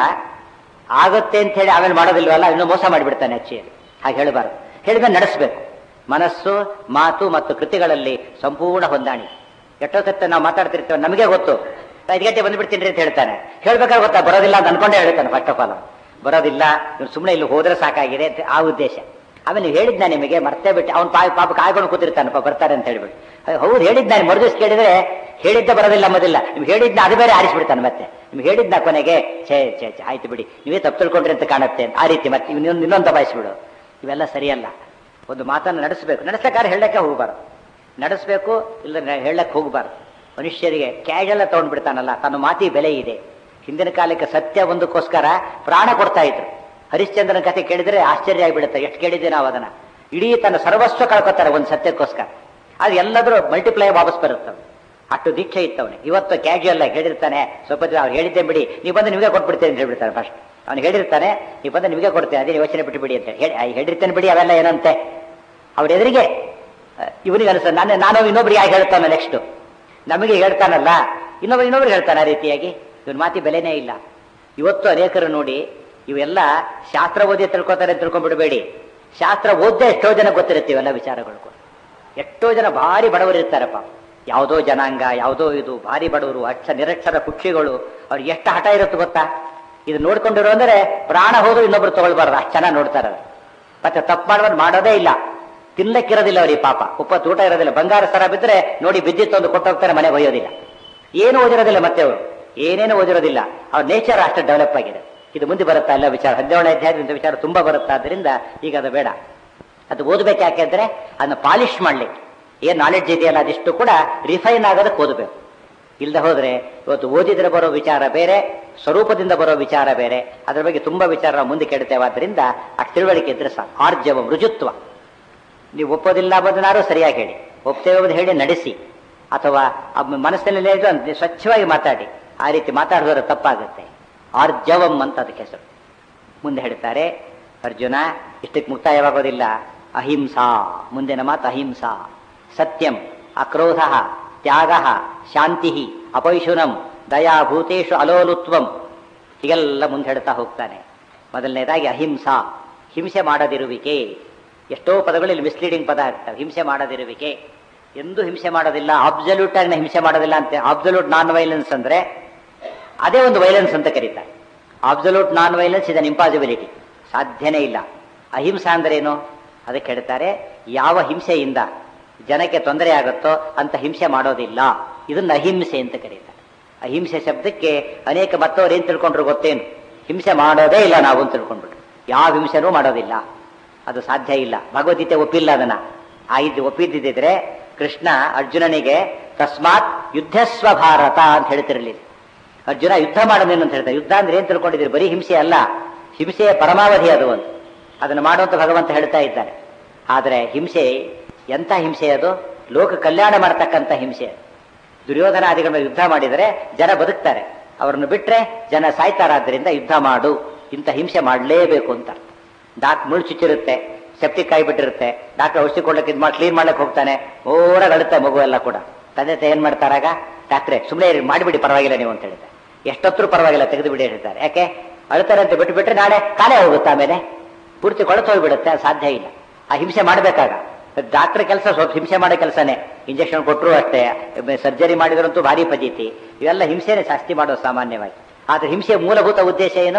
ಆಗತ್ತೆ ಅಂತ ಹೇಳಿ ಆಮೇಲೆ ಮಾಡೋದಿಲ್ವಲ್ಲ, ಇನ್ನೂ ಮೋಸ ಮಾಡಿಬಿಡ್ತಾನೆ ಹೆಚ್ಚಿಗೆ. ಹಾಗೆ ಹೇಳಬಾರ್ದು, ಹೇಳಿದ್ರೆ ನಡೆಸಬೇಕು. ಮನಸ್ಸು ಮಾತು ಮತ್ತು ಕೃತಿಗಳಲ್ಲಿ ಸಂಪೂರ್ಣ ಹೊಂದಾಣಿಕೆ. ಎಷ್ಟೋ ಸತ್ತ ನಾವು ಮಾತಾಡ್ತಿರ್ತೇವೆ, ನಮಗೆ ಗೊತ್ತು ಐದು ಗಂಟೆ ಬಂದ್ಬಿಡ್ತೀನಿ ಅಂತ ಹೇಳ್ತಾನೆ, ಹೇಳ್ಬೇಕಾದ್ರೆ ಗೊತ್ತಾ ಬರೋದಿಲ್ಲ ಅಂತ ಅನ್ಕೊಂಡೇ ಹೇಳ್ತಾನೆ. ಫಸ್ಟ್ ಆಫ್ ಆಲ್ ಬರೋದಿಲ್ಲ, ಇವ್ನು ಸುಮ್ಮನೆ ಇಲ್ಲಿ ಹೋದ್ರೆ ಸಾಕಾಗಿದೆ ಅಂತ ಆ ಉದ್ದೇಶ. ಆಮೇಲೆ ನೀವು ಹೇಳಿದ್ನ ನಿಮಗೆ ಮರ್ತೇ ಬಿಟ್ಟು ಅವ್ನು ಪಾ ಪಾಪ ಕಾಯ್ಕೊಂಡು ಕೂತಿರ್ತಾನಪ್ಪ ಬರ್ತಾರೆ ಅಂತ ಹೇಳ್ಬಿಟ್ಟು, ಹೌದು ಹೇಳಿದ್ನ ಮರು ದಿವಸ ಕೇಳಿದ್ರೆ ಹೇಳಿದ್ದ ಬರೋದಿಲ್ಲ ಅಂಬೋದಿಲ್ಲ, ನಿಮ್ಗೆ ಹೇಳಿದ್ನ ಅದು ಬೇರೆ ಆರಿಸ್ಬಿಡ್ತಾನೆ. ಮತ್ತೆ ನಿಮ್ಗೆ ಹೇಳಿದ್ನ ಕೊನೆಗೆ ಛೇ ಛೇ ಛೇ ಆಯ್ತು ಬಿಡಿ ನೀವೇ ತಪ್ಪು ತಿಳ್ಕೊಂಡ್ರಿ ಅಂತ ಕಾಣುತ್ತೆ ಆ ರೀತಿ ಮತ್ತೆ ಇನ್ನೊಂದು ಇನ್ನೊಂದು ದಬಾಯಿಸ್ಬಿಡು. ಇವೆಲ್ಲ ಸರಿಯಲ್ಲ. ಒಂದು ಮಾತನ್ನು ನಡೆಸಬೇಕು, ನಡೆಸಬೇಕಾದ್ರೆ ಹೇಳಕ್ಕೆ ಹೋಗಬಾರ್ದು, ನಡೆಸಬೇಕು ಇಲ್ಲ ಹೇಳಕ್ಕೆ ಹೋಗಬಾರ್ದು. ಮನುಷ್ಯರಿಗೆ ಕ್ಯಾಶುಯಲ್ ತಗೊಂಡ್ಬಿಡ್ತಾನಲ್ಲ, ತನ್ನ ಮಾತಿ ಬೆಲೆ ಇದೆ. ಹಿಂದಿನ ಕಾಲಕ್ಕೆ ಸತ್ಯ ಒಂದಕ್ಕೋಸ್ಕರ ಪ್ರಾಣ ಕೊಡ್ತಾ ಇದ್ರು. ಹರಿಶ್ಚಂದ್ರನ ಕಥೆ ಕೇಳಿದ್ರೆ ಆಶ್ಚರ್ಯ ಆಗಿಬಿಡುತ್ತೆ, ಎಷ್ಟು ಕೇಳಿದ್ದೆ ನಾವು ಅದನ್ನ. ಇಡೀ ತನ್ನ ಸರ್ವಸ್ವ ಕಳ್ಕೊತಾರೆ ಒಂದು ಸತ್ಯಕ್ಕೋಸ್ಕರ, ಅದು ಎಲ್ಲದರೂ ಮಲ್ಟಿಪ್ಲೈ ವಾಪಸ್ ಬರುತ್ತವೆ. ಅಷ್ಟು ದೀಕ್ಷೆ ಇತ್ತವನಿಗೆ. ಇವತ್ತು ಕ್ಯಾಶುಯಲ್ ಆಗಿ ಹೇಳಿರ್ತಾನೆ, ಸ್ವಲ್ಪ ದಿನ ಅವ್ರು ಹೇಳಿದ್ದೆ ಬಿಡಿ ನೀವು ಬಂದು ನಿಮಗೆ ಕೊಟ್ಬಿಡ್ತೇನೆ ಅಂತ ಹೇಳ್ಬಿಡ್ತಾರೆ. ಫಸ್ಟ್ ಅವ್ನು ಹೇಳಿರ್ತಾನೆ, ನೀವು ಬಂದು ನಿಮಗೆ ಕೊಡ್ತೇನೆ, ಅದೇ ಯೋಚನೆ ಬಿಟ್ಟು ಬಿಡಿ ಅಂತ ಹೇಳಿ ಹೇಳಿರ್ತೇನೆ ಬಿಡಿ, ಅವೆಲ್ಲ ಏನಂತೆ ಅವ್ರ ಎದುರಿಗೆ ಇವನಿಗೆ ಅನಿಸ ನಾನು ನಾನು ಇನ್ನೊಬ್ರಿಗೆ ಯಾಕೆ ಹೇಳ್ತಾನೆ, ನೆಕ್ಸ್ಟ್ ನಮಗೆ ಹೇಳ್ತಾನಲ್ಲ ಇನ್ನೊಬ್ರು ಇನ್ನೊಬ್ರಿಗೆ ಹೇಳ್ತಾನೆ. ಆ ರೀತಿಯಾಗಿ ಇವನ್ ಮಾತಿ ಬೆಲೆನೇ ಇಲ್ಲ. ಇವತ್ತು ಅನೇಕರು ನೋಡಿ ಇವೆಲ್ಲ ಶಾಸ್ತ್ರ ಓದಿ ತಿಳ್ಕೊತಾರೆ ತಿಳ್ಕೊಂಡ್ಬಿಡಬೇಡಿ, ಶಾಸ್ತ್ರ ಓದ್ದೆ ಎಷ್ಟೋ ಜನ ಗೊತ್ತಿರುತ್ತೀವೆಲ್ಲ ವಿಚಾರಗಳು. ಎಷ್ಟೋ ಜನ ಭಾರಿ ಬಡವರು ಇರ್ತಾರಪ್ಪ, ಯಾವುದೋ ಜನಾಂಗ ಯಾವುದೋ ಇದು ಭಾರಿ ಬಡವರು, ಅಕ್ಷ ನಿರಕ್ಷರ ಕುಕ್ಷಿಗಳು, ಅವ್ರಿಗೆ ಎಷ್ಟು ಹಠ ಇರುತ್ತೆ ಗೊತ್ತಾ. ಇದು ನೋಡ್ಕೊಂಡಿರೋ ಅಂದ್ರೆ ಪ್ರಾಣ ಹೋದ್ರು ಇನ್ನೊಬ್ರು ತಗೊಳ್ಬಾರ್ದು, ಅಷ್ಟು ಚೆನ್ನಾಗಿ ನೋಡ್ತಾರ. ಮತ್ತೆ ತಪ್ಪು ಮಾಡುವ ಮಾಡೋದೇ ಇಲ್ಲ, ತಿನ್ನಕ್ಕಿರೋದಿಲ್ಲ ಅವ್ರಿಗೆ ಪಾಪ, ಉಪ್ಪತ್ತು ಊಟ ಇರೋದಿಲ್ಲ. ಬಂಗಾರ ಸರ ಬಿದ್ದರೆ ನೋಡಿ ಬಿದ್ದಿತ್ತು ಒಂದು ಕೊಟ್ಟೋಗ್ತಾರೆ, ಮನೆಗೆ ಒಯ್ಯೋದಿಲ್ಲ. ಏನು ಓದಿರೋದಿಲ್ಲ ಮತ್ತೆ ಅವರು, ಏನೇನು ಓದಿರೋದಿಲ್ಲ. ಅವ್ರ ನೇಚರ್ ಅಷ್ಟು ಡೆವಲಪ್ ಆಗಿದೆ. ಇದು ಮುಂದೆ ಬರುತ್ತಾ ಎಲ್ಲ ವಿಚಾರ, ಹದಿನೇಳನೇ ಅಧ್ಯಾಯದಿಂದ ವಿಚಾರ ತುಂಬಾ ಬರುತ್ತಾ. ಅದರಿಂದ ಈಗ ಅದು ಬೇಡ. ಅದು ಓದಬೇಕು ಯಾಕೆಂದ್ರೆ ಅದನ್ನ ಪಾಲಿಶ್ ಮಾಡ್ಲಿಕ್ಕೆ ಏನ್ ನಾಲೆಡ್ಜ್ ಇದೆಯಲ್ಲ ಅದಿಷ್ಟು ಕೂಡ ರಿಫೈನ್ ಆಗೋದಕ್ಕೆ ಓದಬೇಕು. ಇಲ್ಲದೆ ಹೋದ್ರೆ ಇವತ್ತು ಓದಿದ್ರೆ ಬರೋ ವಿಚಾರ ಬೇರೆ, ಸ್ವರೂಪದಿಂದ ಬರೋ ವಿಚಾರ ಬೇರೆ. ಅದ್ರ ಬಗ್ಗೆ ತುಂಬಾ ವಿಚಾರ ನಾವು ಮುಂದೆ ಕೆಡ್ತೇವೆ. ಆದ್ರಿಂದ ಆ ತಿಳುವಳಿಕೆ ಇದ್ರೆ ಸಾಕು. ಆರ್ಜವ ರುಜುತ್ವ. ನೀವು ಒಪ್ಪೋದಿಲ್ಲ ಬದನಾರು ಸರಿಯಾಗಿ ಹೇಳಿ, ಒಪ್ತೇವೆ ಹೇಳಿ ನಡೆಸಿ, ಅಥವಾ ಮನಸ್ಸಿನಲ್ಲಿ ಸ್ವಚ್ಛವಾಗಿ ಮಾತಾಡಿ. ಆ ರೀತಿ ಮಾತಾಡಿದ್ರೆ ತಪ್ಪಾಗುತ್ತೆ. ಆರ್ಜವಂ ಅಂತ ಅದಕ್ಕೆ ಹೆಸರು. ಮುಂದೆ ಹೇಳ್ತಾರೆ ಅರ್ಜುನ, ಇಷ್ಟಕ್ಕೆ ಮುಕ್ತಾಯವಾಗೋದಿಲ್ಲ. ಅಹಿಂಸಾ, ಮುಂದಿನ ಮಾತು ಅಹಿಂಸಾ. ಸತ್ಯಂ, ಅಕ್ರೋಧ, ತ್ಯಾಗ, ಶಾಂತಿ, ಅಪೈಶುನಂ, ದಯಾ, ಭೂತೇಶು ಅಲೋಲುತ್ವಂ. ಹೀಗೆಲ್ಲ ಮುಂದೆ ಹೇಳ್ತಾ ಹೋಗ್ತಾನೆ. ಮೊದಲನೇದಾಗಿ ಅಹಿಂಸಾ, ಹಿಂಸೆ ಮಾಡದಿರುವಿಕೆ. ಎಷ್ಟೋ ಪದಗಳಲ್ಲಿ ಮಿಸ್ಲೀಡಿಂಗ್ ಪದ ಆಗ್ತವೆ. ಹಿಂಸೆ ಮಾಡದಿರುವಿಕೆ, ಎಂದೂ ಹಿಂಸೆ ಮಾಡೋದಿಲ್ಲ, ಅಬ್ಸಲ್ಯೂಟ್ ಆಗಿ ಹಿಂಸೆ ಮಾಡೋದಿಲ್ಲ ಅಂತ. ಅಬ್ಸಲ್ಯೂಟ್ ನಾನ್ ವೈಲೆನ್ಸ್ ಅಂದ್ರೆ ಅದೇ ಒಂದು ವೈಲೆನ್ಸ್ ಅಂತ ಕರೀತಾರೆ. Absolute non violence is an impossibility, ಸಾಧ್ಯನೇ ಇಲ್ಲ. ಅಹಿಂಸಾ ಅಂದ್ರೆ ಏನು ಅದಕ್ಕೆ ಹೇಳ್ತಾರೆ, ಯಾವ ಹಿಂಸೆಯಿಂದ ಜನಕ್ಕೆ ತೊಂದರೆ ಆಗುತ್ತೋ ಅಂತ ಹಿಂಸೆ ಮಾಡೋದಿಲ್ಲ. ಇದನ್ನ ಅಹಿಂಸೆ ಅಂತ ಕರೀತಾರೆ. ಅಹಿಂಸೆ ಶಬ್ದಕ್ಕೆ ಅನೇಕ ಮತ್ತವ್ರು ಏನ್ ತಿಳ್ಕೊಂಡ್ರು ಗೊತ್ತೇನು, ಹಿಂಸೆ ಮಾಡೋದೇ ಇಲ್ಲ ನಾವು ಅಂತ ತಿಳ್ಕೊಂಡ್ಬಿಟ್ರು. ಯಾವ ಹಿಂಸೆನೂ ಮಾಡೋದಿಲ್ಲ, ಅದು ಸಾಧ್ಯ ಇಲ್ಲ. ಭಗವದ್ಗೀತೆ ಒಪ್ಪಿಲ್ಲ ಅದನ್ನ. ಆ ಇದು ಒಪ್ಪಿದ್ದಿದ್ರೆ ಕೃಷ್ಣ ಅರ್ಜುನನಿಗೆ ತಸ್ಮಾತ್ ಯುದ್ಧಸ್ವ ಭಾರತ ಅಂತ ಹೇಳ್ತಿರಲಿಲ್ಲ. ಅರ್ಜುನ ಯುದ್ಧ ಮಾಡೋದೇನು ಅಂತ ಹೇಳ್ತಾರೆ. ಯುದ್ಧ ಅಂದ್ರೆ ಏನ್ ತಿಳ್ಕೊಂಡಿದ್ದೀರಿ, ಬರೀ ಹಿಂಸೆ ಅಲ್ಲ, ಹಿಂಸೆಯ ಪರಮಾವಧಿ ಅದು ಒಂದು. ಅದನ್ನು ಮಾಡುವಂತ ಭಗವಂತ ಹೇಳ್ತಾ ಇದ್ದಾನೆ. ಆದರೆ ಹಿಂಸೆ ಎಂಥ ಹಿಂಸೆ ಅದು, ಲೋಕ ಕಲ್ಯಾಣ ಮಾಡತಕ್ಕಂಥ ಹಿಂಸೆ. ದುರ್ಯೋಧನಾದಿಗಳ ಯುದ್ಧ ಮಾಡಿದರೆ ಜನ ಬದುಕ್ತಾರೆ, ಅವರನ್ನು ಬಿಟ್ರೆ ಜನ ಸಾಯ್ತಾರಾದ್ರಿಂದ ಯುದ್ಧ ಮಾಡು, ಇಂಥ ಹಿಂಸೆ ಮಾಡಲೇಬೇಕು ಅಂತ. ಡಾಕ್ ಮುಳ್ಳು ಚುಚ್ಚಿರುತ್ತೆ, ಸೆಪ್ಟಿಕ್ ಆಗಿಬಿಟ್ಟಿರುತ್ತೆ, ಡಾಕ್ಟರ್ ಔಷಧಿ ಕೊಡ್ಲಿಕ್ಕೆ ಇದು ಮಾಡಿ ಕ್ಲೀನ್ ಮಾಡ್ಲಿಕ್ಕೆ ಹೋಗ್ತಾನೆ, ಓರಾಗ ಅಳುತ್ತೆ ಮಗು ಎಲ್ಲ ಕೂಡ. ತಂದೆ ತಾಯಿ ಏನ್ ಮಾಡ್ತಾರಾಗ, ಡಾಕ್ಟ್ರೆ ಸುಮ್ಮನೆ ಮಾಡಿಬಿಡಿ ಪರವಾಗಿಲ್ಲ ನೀವು ಅಂತ ಹೇಳಿದ್ದಾರೆ. ಎಷ್ಟೊತ್ತರೂ ಪರವಾಗಿಲ್ಲ ತೆಗೆದು ಬಿಡಿ ಹೇಳ್ತಾರೆ. ಯಾಕೆ ಅಳ್ತಾರೆ ಅಂತ ಬಿಟ್ಟು ಬಿಟ್ರೆ ನಾಳೆ ಕಾಲೇ ಹೋಗುತ್ತೆ, ಆಮೇಲೆ ಪೂರ್ತಿ ಕೊಳತು ಹೋಗ್ಬಿಡುತ್ತೆ. ಅದು ಸಾಧ್ಯ ಇಲ್ಲ. ಆ ಹಿಂಸೆ ಮಾಡಬೇಕಾಗ ಡಾಕ್ಟರ್ ಕೆಲಸ ಸ್ವಲ್ಪ ಹಿಂಸೆ ಮಾಡೋ ಕೆಲಸನೇ. ಇಂಜೆಕ್ಷನ್ ಕೊಟ್ಟರು ಅಷ್ಟೇ, ಸರ್ಜರಿ ಮಾಡಿದ್ರಂತೂ ಭಾರಿ ಪದ್ಧತಿ. ಇವೆಲ್ಲ ಹಿಂಸೆನೇ ಜಾಸ್ತಿ ಮಾಡೋದು ಸಾಮಾನ್ಯವಾಗಿ. ಆದ್ರೆ ಹಿಂಸೆಯ ಮೂಲಭೂತ ಉದ್ದೇಶ ಏನು,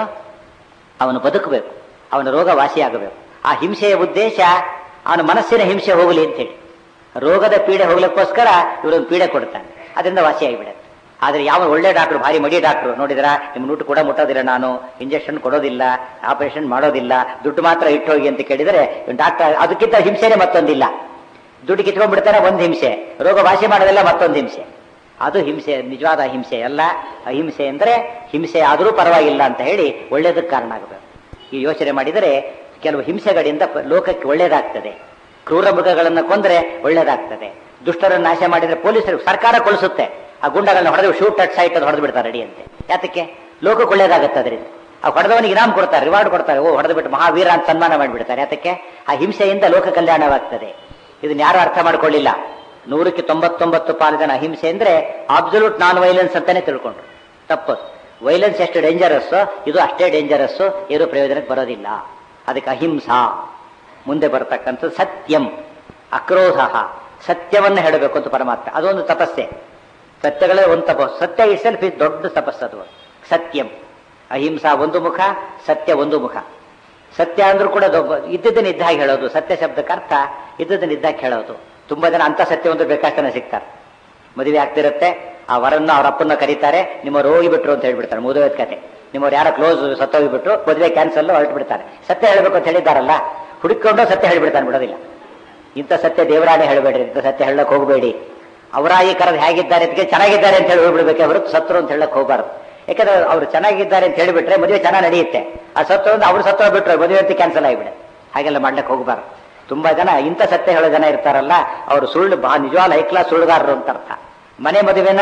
ಅವನು ಬದುಕಬೇಕು, ಅವನ ರೋಗ ವಾಸಿಯಾಗಬೇಕು. ಆ ಹಿಂಸೆಯ ಉದ್ದೇಶ ಅವನ ಮನಸ್ಸಿನ ಹಿಂಸೆ ಹೋಗಲಿ ಅಂತೇಳಿ, ರೋಗದ ಪೀಡೆ ಹೋಗ್ಲಿಕ್ಕೋಸ್ಕರ ಇವರೊಂದು ಪೀಡೆ ಕೊಡ್ತಾನೆ, ಅದರಿಂದ ವಾಸಿಯಾಗಿಬಿಡುತ್ತೆ. ಆದ್ರೆ ಯಾವ ಒಳ್ಳೆ ಡಾಕ್ಟರ್, ಭಾರಿ ಮಡಿ ಡಾಕ್ಟರ್ ನೋಡಿದ್ರ, ನಿಮ್ ಊಟ ಕೂಡ ಮುಟ್ಟೋದಿಲ್ಲ, ನಾನು ಇಂಜೆಕ್ಷನ್ ಕೊಡೋದಿಲ್ಲ, ಆಪರೇಷನ್ ಮಾಡೋದಿಲ್ಲ, ದುಡ್ಡು ಮಾತ್ರ ಇಟ್ಟು ಹೋಗಿ ಅಂತ ಕೇಳಿದರೆ ಡಾಕ್ಟರ್ ಅದಕ್ಕಿಂತ ಹಿಂಸೆನೇ ಮತ್ತೊಂದಿಲ್ಲ. ದುಡ್ಡು ಕಿತ್ಕೊಂಡ್ಬಿಡ್ತಾರೆ ಒಂದು ಹಿಂಸೆ, ರೋಗ ವಾಸಿ ಮಾಡೋದೆಲ್ಲ ಮತ್ತೊಂದು ಹಿಂಸೆ. ಅದು ಹಿಂಸೆ, ನಿಜವಾದ ಹಿಂಸೆ ಅಲ್ಲ. ಅಹಿಂಸೆ ಅಂದರೆ ಹಿಂಸೆ ಆದರೂ ಪರವಾಗಿಲ್ಲ ಅಂತ ಹೇಳಿ ಒಳ್ಳೇದಕ್ಕೆ ಕಾರಣ ಆಗಬೇಕು. ಈ ಯೋಚನೆ ಮಾಡಿದರೆ ಕೆಲವು ಹಿಂಸೆಗಳಿಂದ ಲೋಕಕ್ಕೆ ಒಳ್ಳೇದಾಗ್ತದೆ. ಕ್ರೂರ ಮೃಗಗಳನ್ನು ಕೊಂದರೆ ಒಳ್ಳೇದಾಗ್ತದೆ. ದುಷ್ಟರನ್ನು ನಾಶ ಮಾಡಿದರೆ ಪೊಲೀಸರು ಸರ್ಕಾರ ಕೊಳಿಸುತ್ತೆ. ಆ ಗುಂಡಗಳನ್ನ ಹೊಡೆದು ಶೂಟ್ ಅಟ್ ಸೈಟ್ ಅದು ಹೊಡೆದು ಬಿಡ್ತಾರೆ ಅಡಿಯಂತೆ. ಯಾತಕ್ಕೆ? ಲೋಕಕ್ಕೆ ಒಳ್ಳೇದಾಗುತ್ತೆ ಅದರಿಂದ. ಆ ಹೊಡೆದವನಿಗೆ ಇನಾಮ್ ಕೊಡ್ತಾರೆ, ರಿವಾರ್ಡ್ ಕೊಡ್ತಾರೆ. ಓ ಹೊಡೆದು ಬಿಟ್ಟು ಮಹಾವೀರ ಅಂತ ಸನ್ಮಾನ ಮಾಡಿಬಿಡ್ತಾರೆ. ಯಾತಕ್ಕೆ? ಆ ಹಿಂಸೆಯಿಂದ ಲೋಕ ಕಲ್ಯಾಣವಾಗ್ತದೆ. ಇದನ್ನ ಯಾರು ಅರ್ಥ ಮಾಡ್ಕೊಳ್ಳಿಲ್ಲ. ನೂರಕ್ಕೆ ತೊಂಬತ್ತೊಂಬತ್ತು ಪಾಲು ಜನ ಅಹಿಂಸೆ ಅಂದ್ರೆ ಅಬ್ಸಲ್ಯೂಟ್ ನಾನ್ ವೈಲೆನ್ಸ್ ಅಂತಾನೆ ತಿಳ್ಕೊಂಡ್ರು. ತಪ್ಪದು. ವೈಲೆನ್ಸ್ ಎಷ್ಟು ಡೇಂಜರಸ್, ಇದು ಅಷ್ಟೇ ಡೇಂಜರಸ್. ಏನು ಪ್ರಯೋಜನಕ್ಕೆ ಬರೋದಿಲ್ಲ. ಅದಕ್ಕೆ ಅಹಿಂಸಾ. ಮುಂದೆ ಬರತಕ್ಕಂಥದ್ದು ಸತ್ಯಂ, ಅಕ್ರೋಧ. ಸತ್ಯವನ್ನು ಹೇಳಬೇಕು ಅಂತ ಪರಮಾತ್ಮ. ಅದೊಂದು ತಪಸ್ಸೆ. ಸತ್ಯಗಳೇ ಒಂದು ತಪಸ್ಸು. ಸತ್ಯ ಇಟ್ ಸೆಲ್ಫ್ ಇಸ್ ದೊಡ್ಡ ತಪಸ್ಸದು. ಸತ್ಯಂ, ಅಹಿಂಸಾ ಒಂದು ಮುಖ, ಸತ್ಯ ಒಂದು ಮುಖ. ಸತ್ಯ ಅಂದ್ರೂ ಕೂಡ ಇದ್ದದನ್ನ ಇದ್ದಾಗ ಹೇಳೋದು. ಸತ್ಯ ಶಬ್ದಕ್ಕೆ ಅರ್ಥ ಇದ್ದದನ್ನ ಇದ್ದಾಗ ಹೇಳೋದು. ತುಂಬಾ ಜನ ಅಂತ ಸತ್ಯವಂತರು ಬೇಕಾಷ್ಟನ ಸಿಗ್ತಾರೆ. ಮದುವೆ ಆಗ್ತಿರುತ್ತೆ, ಆ ವರನ್ನ ಅವ್ರ ಅಪ್ಪನ್ನ ಕರೀತಾರೆ, ನಿಮ್ಮವ್ರು ಹೋಗಿಬಿಟ್ರು ಅಂತ ಹೇಳ್ಬಿಡ್ತಾರೆ. ಮದುವೆ ಕತೆ, ನಿಮ್ಮವ್ರು ಯಾರೋ ಕ್ಲೋಸ್ ಸತ್ತೋಗಿಬಿಟ್ರು, ಮದುವೆ ಕ್ಯಾನ್ಸಲ್ ಹೊರಟು ಬಿಡ್ತಾರೆ. ಸತ್ಯ ಹೇಳ್ಬೇಕು ಅಂತ ಹೇಳಿದ್ದಾರಲ್ಲ, ಹುಡುಕೊಂಡು ಸತ್ಯ ಹೇಳ್ಬಿಡ್ತಾನೆ, ಬಿಡೋದಿಲ್ಲ. ಇಂಥ ಸತ್ಯ ದೇವರಾಣೆ ಹೇಳಬೇಡ್ರಿ, ಇಂಥ ಸತ್ಯ ಹೇಳಕ್ ಹೋಗಬೇಡಿ. ಅವರಾಗಿ ಕರೆದು ಹೇಗಿದ್ದಾರೆ ಅದಕ್ಕೆ ಚೆನ್ನಾಗಿದ್ದಾರೆ ಅಂತ ಹೇಳಿ ಹೋಗ್ಬಿಡ್ಬೇಕೆ ಹೊರತು ಸತ್ರು ಅಂತ ಹೇಳಕ್ ಹೋಗಬಾರ್ದು. ಯಾಕಂದ್ರೆ ಅವ್ರು ಚೆನ್ನಾಗಿದ್ದಾರೆ ಅಂತ ಹೇಳಿಬಿಟ್ರೆ ಮದುವೆ ಚೆನ್ನಾಗಿ ನಡೆಯುತ್ತೆ. ಆ ಸತ್ತು ಅಂದ್ರೆ ಅವ್ರು ಸತ್ತು ಹೋಗ್ಬಿಟ್ರೆ ಮದುವೆ ಅಂತ ಕ್ಯಾನ್ಸಲ್ ಆಗಿಬಿಡೆ. ಹಾಗೆಲ್ಲ ಮಾಡ್ಲಿಕ್ಕೆ ಹೋಗಬಾರ್ದು. ತುಂಬಾ ಜನ ಇಂಥ ಸತ್ಯ ಹೇಳೋ ಜನ ಇರ್ತಾರಲ್ಲ, ಅವರು ಸುಳ್ಳು ಬಾ ನಿಜವಾದ ಹೈ ಕ್ಲಾಸ್ ಸುಳ್ಳುಗಾರರು ಅಂತ ಅರ್ಥ. ಮನೆ ಮದುವೆನ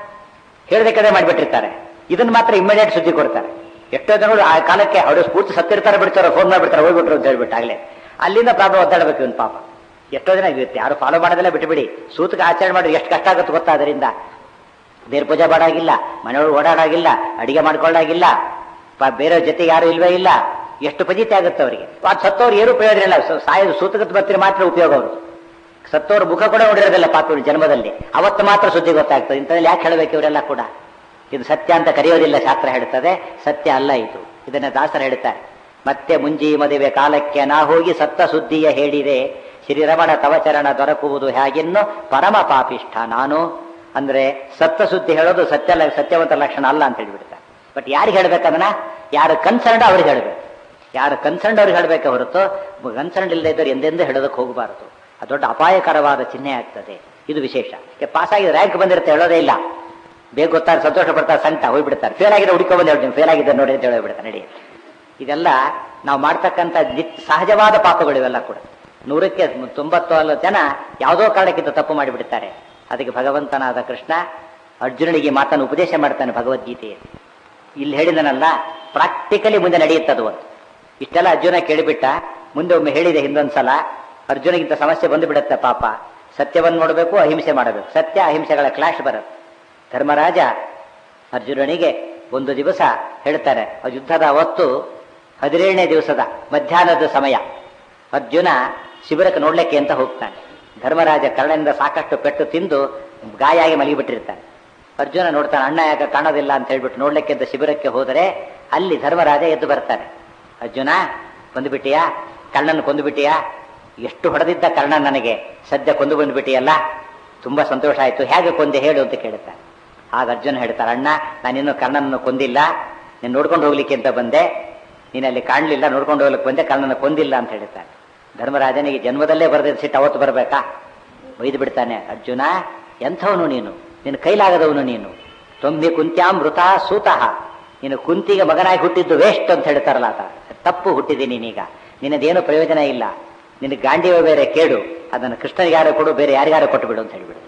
ಹೇಳದೆ ಕಡೆ ಮಾಡಿಬಿಟ್ಟಿರ್ತಾರೆ, ಇದನ್ನ ಮಾತ್ರ ಇಮಿಡಿಯೇಟ್ ಸುದ್ದಿ ಕೊಡ್ತಾರೆ. ಎಷ್ಟೋ ಜನಗಳು ಆ ಕಾಲಕ್ಕೆ ಅವರು ಸ್ಫೂರ್ತಿ ಸತ್ತಿರ್ತಾರೆ, ಬಿಡ್ತಾರೆ, ಫೋನ್ ಮಾಡಿಬಿಡ್ತಾರೆ, ಹೋಗ್ಬಿಟ್ರು ಅಂತ ಹೇಳ್ಬಿಟ್ಟು ಆಗ್ಲೇ ಅಲ್ಲಿಂದ ಪ್ರಾಬ್ಲಮ್ ಒದ್ದಾಡಬೇಕು ಇವನ್ ಪಾಪ. ಎಷ್ಟೋ ಜನ ಇರುತ್ತೆ, ಯಾರು ಫಾಲೋ ಮಾಡೋದೆಲ್ಲ ಬಿಟ್ಟುಬಿಡಿ. ಸೂತಕ ಆಚರಣೆ ಮಾಡಿದ್ರೆ ಎಷ್ಟು ಕಷ್ಟ ಆಗುತ್ತೆ ಗೊತ್ತಾ. ಅದರಿಂದ ದೇವ್ರ ಪೂಜೆ ಮಾಡಾಗಿಲ್ಲ, ಮನೆಯೊಳಗೆ ಓಡಾಡಾಗಿಲ್ಲ, ಅಡಿಗೆ ಮಾಡ್ಕೊಳ್ಳಾಗಿಲ್ಲ, ಬೇರೆ ಜೊತೆ ಯಾರು ಇಲ್ವೇ ಇಲ್ಲ. ಎಷ್ಟು ಫಜಿತಿ ಆಗುತ್ತೆ ಅವರಿಗೆ. ಅದು ಸತ್ತವ್ರು ಏನು ಪ್ರಯೋಜನ ಇಲ್ಲ. ಸಾಯೋದು ಸೂತಕದ ಬರ್ತೀರಿ ಮಾತ್ರ ಉಪಯೋಗ ಅವರು. ಸತ್ತವ್ರ ಮುಖ ಕೂಡ ನೋಡಿರೋದಿಲ್ಲ ಪಾಪ ಜನ್ಮದಲ್ಲಿ. ಅವತ್ತು ಮಾತ್ರ ಸುದ್ದಿ ಗೊತ್ತಾಗ್ತದೆ. ಇಂಥದ್ರಲ್ಲಿ ಯಾಕೆ ಹೇಳಬೇಕು ಇವರೆಲ್ಲ ಕೂಡ? ಇದು ಸತ್ಯ ಅಂತ ಕರೆಯೋದಿಲ್ಲ, ಶಾಸ್ತ್ರ ಹೇಳುತ್ತದೆ. ಸತ್ಯ ಅಲ್ಲ ಇದು. ಇದನ್ನ ದಾಸರು ಹೇಳ್ತಾರೆ. ಮತ್ತೆ ಮುಂಜಿ ಮದುವೆ ಕಾಲಕ್ಕೆ ನಾ ಹೋಗಿ ಸತ್ತ ಸುದ್ದಿಯ ಹೇಳಿದೆ, ಶ್ರೀರಮಣ ತವಚರಣ ದೊರಕುವುದು ಹೇಗೆನ್ನು ಪರಮ ಪಾಪಿಷ್ಠ ನಾನು. ಅಂದ್ರೆ ಸತ್ತ ಸುದ್ದಿ ಹೇಳೋದು ಸತ್ಯ ಸತ್ಯವಂತ ಲಕ್ಷಣ ಅಲ್ಲ ಅಂತ ಹೇಳಿಬಿಡ್ತಾರೆ. ಬಟ್ ಯಾರಿಗೆ ಹೇಳ್ಬೇಕಂದ್ರೆ ಯಾರು ಕನ್ಸರ್ನ್ಡ್ ಅವ್ರಿಗೆ ಹೇಳ್ಬೇಕು. ಯಾರು ಕನ್ಸರ್ನ್ಡ್ ಅವ್ರಿಗೆ ಹೇಳ್ಬೇಕೆ ಹೊರತು ಕನ್ಸರ್ನ್ಡ್ ಇಲ್ಲದೆ ಇದ್ದವ್ರು ಎಂದೆಂದೂ ಹೇಳೋದಕ್ಕೆ ಹೋಗಬಾರದು. ಅದು ದೊಡ್ಡ ಅಪಾಯಕರವಾದ ಚಿಹ್ನೆ ಆಗ್ತದೆ. ಇದು ವಿಶೇಷ. ಪಾಸ್ ಆಗಿ ರ್ಯಾಂಕ್ ಬಂದಿರುತ್ತೆ, ಹೇಳೋದೇ ಇಲ್ಲ. ಬೇಗ ಗೊತ್ತಾರೆ, ಸಂತೋಷ ಪಡ್ತಾರೆ, ಸಂಕಟ ಹೋಗ್ಬಿಡ್ತಾರೆ. ಫೇಲ್ ಆಗಿದೆ ಹುಡುಕೋ ಬಂದು ಹೇಳ್ತೀನಿ, ಫೇಲ್ ಆಗಿದ್ದ ನೋಡಿ ಅಂತ ಹೇಳೋಗ್ಬಿಡ್ತಾರೆ. ನಡಿ, ಇದೆಲ್ಲ ನಾವು ಮಾಡ್ತಕ್ಕಂಥ ಸಹಜವಾದ ಪಾಪಗಳು ಇವೆಲ್ಲ ಕೂಡ. ನೂರಕ್ಕೆ ತೊಂಬತ್ತು ಜನ ಯಾವುದೋ ಕಾರಣಕ್ಕಿಂತ ತಪ್ಪು ಮಾಡಿಬಿಡ್ತಾರೆ. ಅದಕ್ಕೆ ಭಗವಂತನಾದ ಕೃಷ್ಣ ಅರ್ಜುನನಿಗೆ ಮಾತನ್ನು ಉಪದೇಶ ಮಾಡ್ತಾನೆ ಭಗವದ್ಗೀತೆಯಲ್ಲಿ. ಇಲ್ಲಿ ಹೇಳಿದನಲ್ಲ, ಪ್ರಾಕ್ಟಿಕಲಿ ಮುಂದೆ ನಡೆಯುತ್ತದು ಅಂತ. ಇಷ್ಟೆಲ್ಲ ಅರ್ಜುನ ಕೇಳಿಬಿಟ್ಟ. ಮುಂದೆ ಒಮ್ಮೆ ಹೇಳಿದೆ ಹಿಂದೊಂದ್ಸಲ, ಅರ್ಜುನಿಗಿಂತ ಸಮಸ್ಯೆ ಬಂದು ಬಿಡುತ್ತೆ ಪಾಪ. ಸತ್ಯವನ್ನು ನೋಡಬೇಕು, ಅಹಿಂಸೆ ಮಾಡಬೇಕು. ಸತ್ಯ ಅಹಿಂಸೆಗಳ ಕ್ಲಾಶ್ ಬರುತ್ತೆ. ಧರ್ಮರಾಜ ಅರ್ಜುನನಿಗೆ ಒಂದು ದಿವಸ ಹೇಳ್ತಾರೆ, ಯುದ್ಧದ ಅವತ್ತು ಹದಿನೇಳನೇ ದಿವಸದ ಮಧ್ಯಾಹ್ನದ ಸಮಯ. ಅರ್ಜುನ ಶಿಬಿರಕ್ಕೆ ನೋಡ್ಲಿಕ್ಕೆ ಅಂತ ಹೋಗ್ತಾನೆ. ಧರ್ಮರಾಜ ಕರ್ಣನಿಂದ ಸಾಕಷ್ಟು ಪೆಟ್ಟು ತಿಂದು ಗಾಯ ಆಗಿ ಮಲಗಿಬಿಟ್ಟಿರ್ತಾನೆ. ಅರ್ಜುನ ನೋಡ್ತಾನೆ, ಅಣ್ಣ ಯಾಕೆ ಕಾಣೋದಿಲ್ಲ ಅಂತ ಹೇಳ್ಬಿಟ್ಟು ನೋಡ್ಲಿಕ್ಕೆ ಅಂತ ಶಿಬಿರಕ್ಕೆ ಹೋದರೆ ಅಲ್ಲಿ ಧರ್ಮರಾಜ ಎದ್ದು ಬರ್ತಾನೆ. ಅರ್ಜುನ ಕೊಂದುಬಿಟ್ಟಿಯಾ, ಕರ್ಣನ ಕೊಂದುಬಿಟ್ಟಿಯಾ? ಎಷ್ಟು ಹೊಡೆದಿದ್ದ ಕರ್ಣ ನನಗೆ, ಸದ್ಯ ಕೊಂದು ಬಂದ್ಬಿಟ್ಟಿಯಲ್ಲ, ತುಂಬಾ ಸಂತೋಷ ಆಯ್ತು, ಹೇಗೆ ಕೊಂದೆ ಹೇಳು ಅಂತ ಕೇಳ್ತಾನೆ. ಆಗ ಅರ್ಜುನ ಹೇಳ್ತಾರೆ, ಅಣ್ಣ ನಾನಿನ್ನು ಕರ್ಣನನ್ನು ಕೊಂದಿಲ್ಲ, ನೀನು ನೋಡ್ಕೊಂಡು ಹೋಗ್ಲಿಕ್ಕೆ ಅಂತ ಬಂದೆ, ನೀನಲ್ಲಿ ಕಾಣಲಿಲ್ಲ, ನೋಡ್ಕೊಂಡು ಹೋಗ್ಲಿಕ್ಕೆ ಬಂದೆ, ಕರ್ಣನ ಕೊಂದಿಲ್ಲ ಅಂತ ಹೇಳ್ತಾನೆ. ಧರ್ಮರಾಜನಿಗೆ ಜನ್ಮದಲ್ಲೇ ಬರೆದಿದ್ದ ಸಿಟ್ಟು ಅವತ್ತು ಬರಬೇಕಾ? ಒಯ್ದು ಬಿಡ್ತಾನೆ. ಅರ್ಜುನ ಎಂಥವನು ನೀನು, ನಿನ್ನ ಕೈಲಾಗದವನು ನೀನು. ತೊಂಬಿ ಕುಂತ್ಯಾಂ ಮೃತ ಸೂತಃ, ನೀನು ಕುಂತಿಗೆ ಮಗನಾಗಿ ಹುಟ್ಟಿದ್ದು ವೇಸ್ಟ್ ಅಂತ ಹೇಳ್ತಾರಲ್ಲ, ಆತ ತಪ್ಪು ಹುಟ್ಟಿದ್ದೀನಿ ನೀನೀಗ, ನಿನ್ನದೇನು ಪ್ರಯೋಜನ ಇಲ್ಲ, ನಿನಗೆ ಗಾಂಡಿವ ಬೇರೆ ಕೇಡು, ಅದನ್ನು ಕೃಷ್ಣನಿಗೆ ಯಾರು ಕೊಡು, ಬೇರೆ ಯಾರಿಗಾರು ಕೊಟ್ಟು ಬಿಡು ಅಂತ ಹೇಳಿಬಿಡ್ತಾನೆ.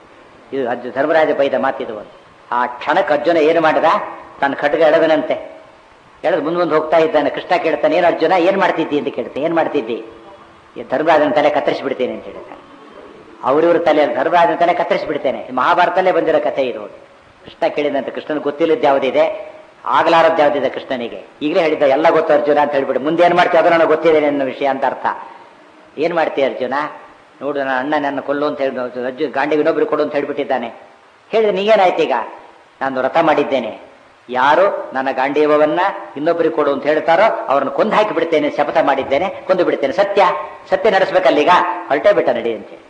ಇದು ಅರ್ಜು ಧರ್ಮರಾಜ ಬೈದ ಮಾತಿದು ಒಂದು. ಆ ಕ್ಷಣಕ್ಕೆ ಅರ್ಜುನ ಏನು ಮಾಡಿದ, ತನ್ನ ಖಡ್ಗ ಎಳೆದನಂತೆ. ಎಳೆದು ಮುಂದೆ ಮುಂದೆ ಹೋಗ್ತಾ ಇದ್ದಾನೆ. ಕೃಷ್ಣ ಕೇಳ್ತಾನೆ, ಏನು ಅರ್ಜುನ ಏನು ಮಾಡ್ತಿದ್ದಿ ಅಂತ ಕೇಳ್ತಾನೆ. ಏನು ಮಾಡ್ತಿದ್ದಿ? ಧರ್ಮರಾಜನ ತಲೆ ಕತ್ತರಿಸಿ ಬಿಡ್ತೇನೆ ಅಂತ ಹೇಳ್ತಾನೆ. ಅವರಿವ್ರ ತಲೆ ಧರ್ಮರಾಜನ ತಲೆ ಕತ್ತರಿಸಿ ಬಿಡ್ತೇನೆ. ಮಹಾಭಾರತಲ್ಲೇ ಬಂದಿರೋ ಕಥೆ ಇದು. ಕೃಷ್ಣ ಕೇಳಿದಂತೆ, ಕೃಷ್ಣನ ಗೊತ್ತಿಲ್ಲದ್ದು ಯಾವುದಿದೆ, ಆಗಲಾರದ್ದು ಯಾವುದಿದೆ ಕೃಷ್ಣನಿಗೆ. ಈಗಲೇ ಹೇಳಿದ್ದ ಎಲ್ಲ ಗೊತ್ತು ಅರ್ಜುನ ಅಂತ ಹೇಳ್ಬಿಟ್ಟು, ಮುಂದೆ ಏನು ಮಾಡ್ತೀವಿ ಅದು ನನಗೆ ಗೊತ್ತಿದೆ ನನ್ನ ವಿಷಯ ಅಂತ ಅರ್ಥ. ಏನು ಮಾಡ್ತೀಯ ಅರ್ಜುನ? ನೋಡು, ನನ್ನ ಅಣ್ಣ ನನ್ನ ಕೊಲ್ಲು ಅಂತ ಹೇಳಿ ಅರ್ಜುನ ಗಾಂಡಿಗೆ ಇನ್ನೊಬ್ರು ಕೊಡು ಅಂತ ಹೇಳ್ಬಿಟ್ಟಿದ್ದಾನೆ. ಹೇಳಿದ್ರೆ ನೀಗೇನಾಯ್ತು? ಈಗ ನಾನು ವ್ರತ ಮಾಡಿದ್ದೇನೆ, ಯಾರು ನನ್ನ ಗಾಂಡೀವವನ್ನ ಇನ್ನೊಬ್ಬರಿಗೆ ಕೊಡು ಅಂತ ಹೇಳ್ತಾರೋ ಅವ್ರನ್ನ ಕೊಂದು ಹಾಕಿ ಬಿಡ್ತೇನೆ, ಶಪಥ ಮಾಡಿದ್ದೇನೆ, ಕೊಂದು ಬಿಡ್ತೇನೆ. ಸತ್ಯ ಸತ್ಯ ನಡೆಸ್ಬೇಕಲ್ಲೀಗ, ಹೊರಟೇ ಬಿಟ್ಟ ನಡಿ ಅಂತೇಳಿ.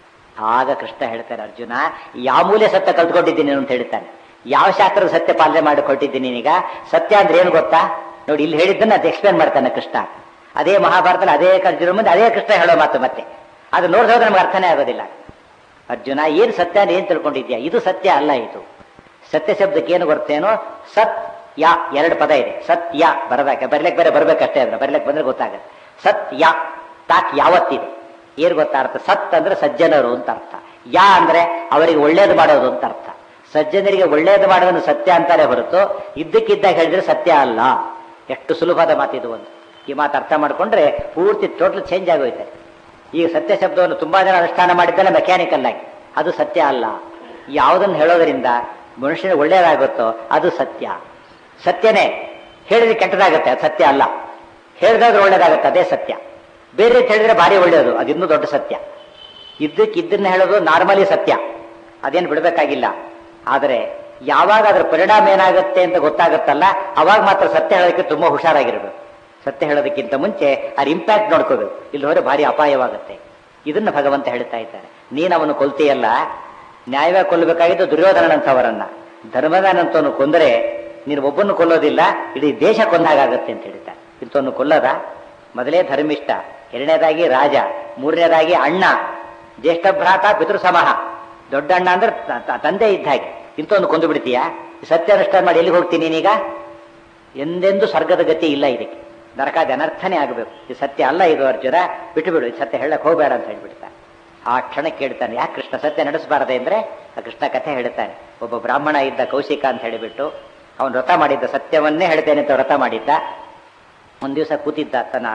ಆಗ ಕೃಷ್ಣ ಹೇಳ್ತಾರೆ, ಅರ್ಜುನ ಯಾವ ಮೂಲೆ ಸತ್ಯ ಕಲ್ತ್ಕೊಂಡಿದ್ದೀನಿ ಅಂತ ಹೇಳ್ತಾನೆ. ಯಾವ ಶಾಸ್ತ್ರದ ಸತ್ಯ ಪಾಲನೆ ಮಾಡಿ ಕೊಟ್ಟಿದ್ದೀನಿ ಈಗ? ಸತ್ಯ ಅಂದ್ರೆ ಏನು ಗೊತ್ತಾ? ನೋಡಿ, ಇಲ್ಲಿ ಹೇಳಿದ್ದನ್ನ ಅದು ಎಕ್ಸ್ಪ್ಲೇನ್ ಮಾಡ್ತಾನೆ ಕೃಷ್ಣ. ಅದೇ ಮಹಾಭಾರತದಲ್ಲಿ ಅದೇ ಅರ್ಜುನ ಮುಂದೆ ಅದೇ ಕೃಷ್ಣ ಹೇಳೋ ಮಾತು. ಮತ್ತೆ ಅದು ನೋಡಿದ್ರೆ ನಮ್ಗೆ ಅರ್ಥನೇ ಆಗೋದಿಲ್ಲ. ಅರ್ಜುನ ಏನು ಸತ್ಯ ಏನ್ ತಿಳ್ಕೊಂಡಿದ್ಯಾ? ಇದು ಸತ್ಯ ಅಲ್ಲ. ಇದು ಸತ್ಯ ಶಬ್ದಕ್ಕೆ ಏನು ಬರ್ತೇನೋ ಸತ್ ಯಾ ಎರಡು ಪದ ಇದೆ. ಸತ್ಯ ಬರಬೇಕ ಬರ್ಲಿಕ್ಕೆ ಬೇರೆ ಬರ್ಬೇಕಷ್ಟೇ, ಅಂದ್ರೆ ಬರ್ಲಿಕ್ಕೆ ಬಂದ್ರೆ ಗೊತ್ತಾಗುತ್ತೆ. ಸತ್ಯ ತಾಕ್ ಯಾವತ್ತಿದೆ ಏನ್ ಗೊತ್ತಾ ಅರ್ಥ? ಸತ್ ಅಂದ್ರೆ ಸಜ್ಜನರು ಅಂತ ಅರ್ಥ. ಯಾ ಅಂದ್ರೆ ಅವರಿಗೆ ಒಳ್ಳೇದು ಮಾಡೋದು ಅಂತ ಅರ್ಥ. ಸಜ್ಜನರಿಗೆ ಒಳ್ಳೇದು ಮಾಡೋದನ್ನು ಸತ್ಯ ಅಂತಾನೆ ಹೊರತು ಇದ್ದಕ್ಕಿದ್ದಾಗ ಹೇಳಿದ್ರೆ ಸತ್ಯ ಅಲ್ಲ. ಎಷ್ಟು ಸುಲಭದ ಮಾತಿದು. ಒಂದು ಈ ಮಾತು ಅರ್ಥ ಮಾಡ್ಕೊಂಡ್ರೆ ಪೂರ್ತಿ ಟೋಟಲ್ ಚೇಂಜ್ ಆಗೋಯ್ತೆ. ಈಗ ಸತ್ಯ ಶಬ್ದವನ್ನು ತುಂಬಾ ಜನ ಅನುಷ್ಠಾನ ಮಾಡಿದ್ದಲ್ಲ ಮೆಕ್ಯಾನಿಕಲ್ ಆಗಿ, ಅದು ಸತ್ಯ ಅಲ್ಲ. ಯಾವುದನ್ನು ಹೇಳೋದ್ರಿಂದ ಮನುಷ್ಯನ ಒಳ್ಳೇದಾಗುತ್ತೋ ಅದು ಸತ್ಯ. ಸತ್ಯನೇ ಹೇಳಿದ್ರೆ ಕೆಟ್ಟದಾಗತ್ತೆ, ಅದು ಸತ್ಯ ಅಲ್ಲ. ಹೇಳಿದ್ರೆ ಒಳ್ಳೇದಾಗತ್ತೆ, ಅದೇ ಸತ್ಯ. ಬೇರೆ ರೀತಿ ಹೇಳಿದ್ರೆ ಭಾರಿ ಒಳ್ಳೆಯದು, ಅದು ಇನ್ನೂ ದೊಡ್ಡ ಸತ್ಯ. ಇದ್ದಕ್ಕಿದ್ದನ್ನ ಹೇಳೋದು ನಾರ್ಮಲಿ ಸತ್ಯ, ಅದೇನು ಬಿಡಬೇಕಾಗಿಲ್ಲ. ಆದರೆ ಯಾವಾಗ ಅದರ ಪರಿಣಾಮ ಏನಾಗುತ್ತೆ ಅಂತ ಗೊತ್ತಾಗುತ್ತಲ್ಲ, ಅವಾಗ ಮಾತ್ರ ಸತ್ಯ ಹೇಳೋದಕ್ಕೆ ತುಂಬಾ ಹುಷಾರಾಗಿರ್ಬೇಕು. ಸತ್ಯ ಹೇಳೋದಕ್ಕಿಂತ ಮುಂಚೆ ಅದ್ರ ಇಂಪ್ಯಾಕ್ಟ್ ನೋಡ್ಕೋಬೇಕು, ಇಲ್ಲಿ ಹೋದ್ರೆ ಭಾರಿ ಅಪಾಯವಾಗುತ್ತೆ. ಇದನ್ನ ಭಗವಂತ ಹೇಳ್ತಾ ಇದ್ದಾರೆ. ನೀನು ಅವನು ಕೊಲ್ತೀಯಲ್ಲ, ನ್ಯಾಯವಾಗಿ ಕೊಲ್ಲಬೇಕಾಗಿದ್ದು ದುರ್ಯೋಧನಂತವರನ್ನ. ಧರ್ಮದಾನಂತವನು ಕೊಂದರೆ ನೀನು ಒಬ್ಬನ್ನು ಕೊಲ್ಲೋದಿಲ್ಲ, ಇಡೀ ದೇಶ ಕೊಂದಾಗತ್ತೆ ಅಂತ ಹೇಳ್ತಾರೆ. ಇಂಥವನ್ನು ಕೊಲ್ಲದ ಮೊದಲೇ ಧರ್ಮಿಷ್ಠ, ಎರಡನೇದಾಗಿ ರಾಜ, ಮೂರನೇದಾಗಿ ಅಣ್ಣ, ಜ್ಯೇಷ್ಠ ಭ್ರಾತ ಪಿತೃ ಸಮಹ, ದೊಡ್ಡ ಅಣ್ಣ ಅಂದ್ರೆ ತಂದೆ ಇದ್ದ ಹಾಗೆ. ಇಂಥವನ್ನು ಕೊಂದು ಬಿಡ್ತೀಯಾ? ಸತ್ಯ ಅನುಷ್ಠಾನ ಮಾಡಿ ಎಲ್ಲಿಗೆ ಹೋಗ್ತೀನಿ ನೀನೀಗ? ಎಂದೆಂದು ಸ್ವರ್ಗದ ಗತಿ ಇಲ್ಲ ಇದಕ್ಕೆ, ನರಕಾದ ಅನರ್ಥನೇ ಆಗಬೇಕು. ಇದು ಸತ್ಯ ಅಲ್ಲ, ಇದು ಅರ್ಜುನ ಬಿಟ್ಟು ಬಿಡು, ಇದು ಸತ್ಯ ಹೇಳಕ್ ಹೋಗಬೇಡ ಅಂತ ಹೇಳ್ಬಿಡ್ತಾನೆ. ಆ ಕ್ಷಣ ಕೇಳ್ತಾನೆ, ಯಾಕೆ ಕೃಷ್ಣ ಸತ್ಯ ನಡೆಸಬಾರದೆ ಅಂದ್ರೆ ಆ ಕೃಷ್ಣ ಕಥೆ ಹೇಳ್ತಾನೆ. ಒಬ್ಬ ಬ್ರಾಹ್ಮಣ ಇದ್ದ ಕೌಶಿಕ ಅಂತ ಹೇಳಿಬಿಟ್ಟು, ಅವನು ವ್ರತ ಮಾಡಿದ್ದ, ಸತ್ಯವನ್ನೇ ಹೇಳ್ತೇನೆ ಅಂತ ವ್ರತ ಮಾಡಿದ್ದ. ಒಂದ್ ದಿವಸ ಕೂತಿದ್ದ ತನ್ನ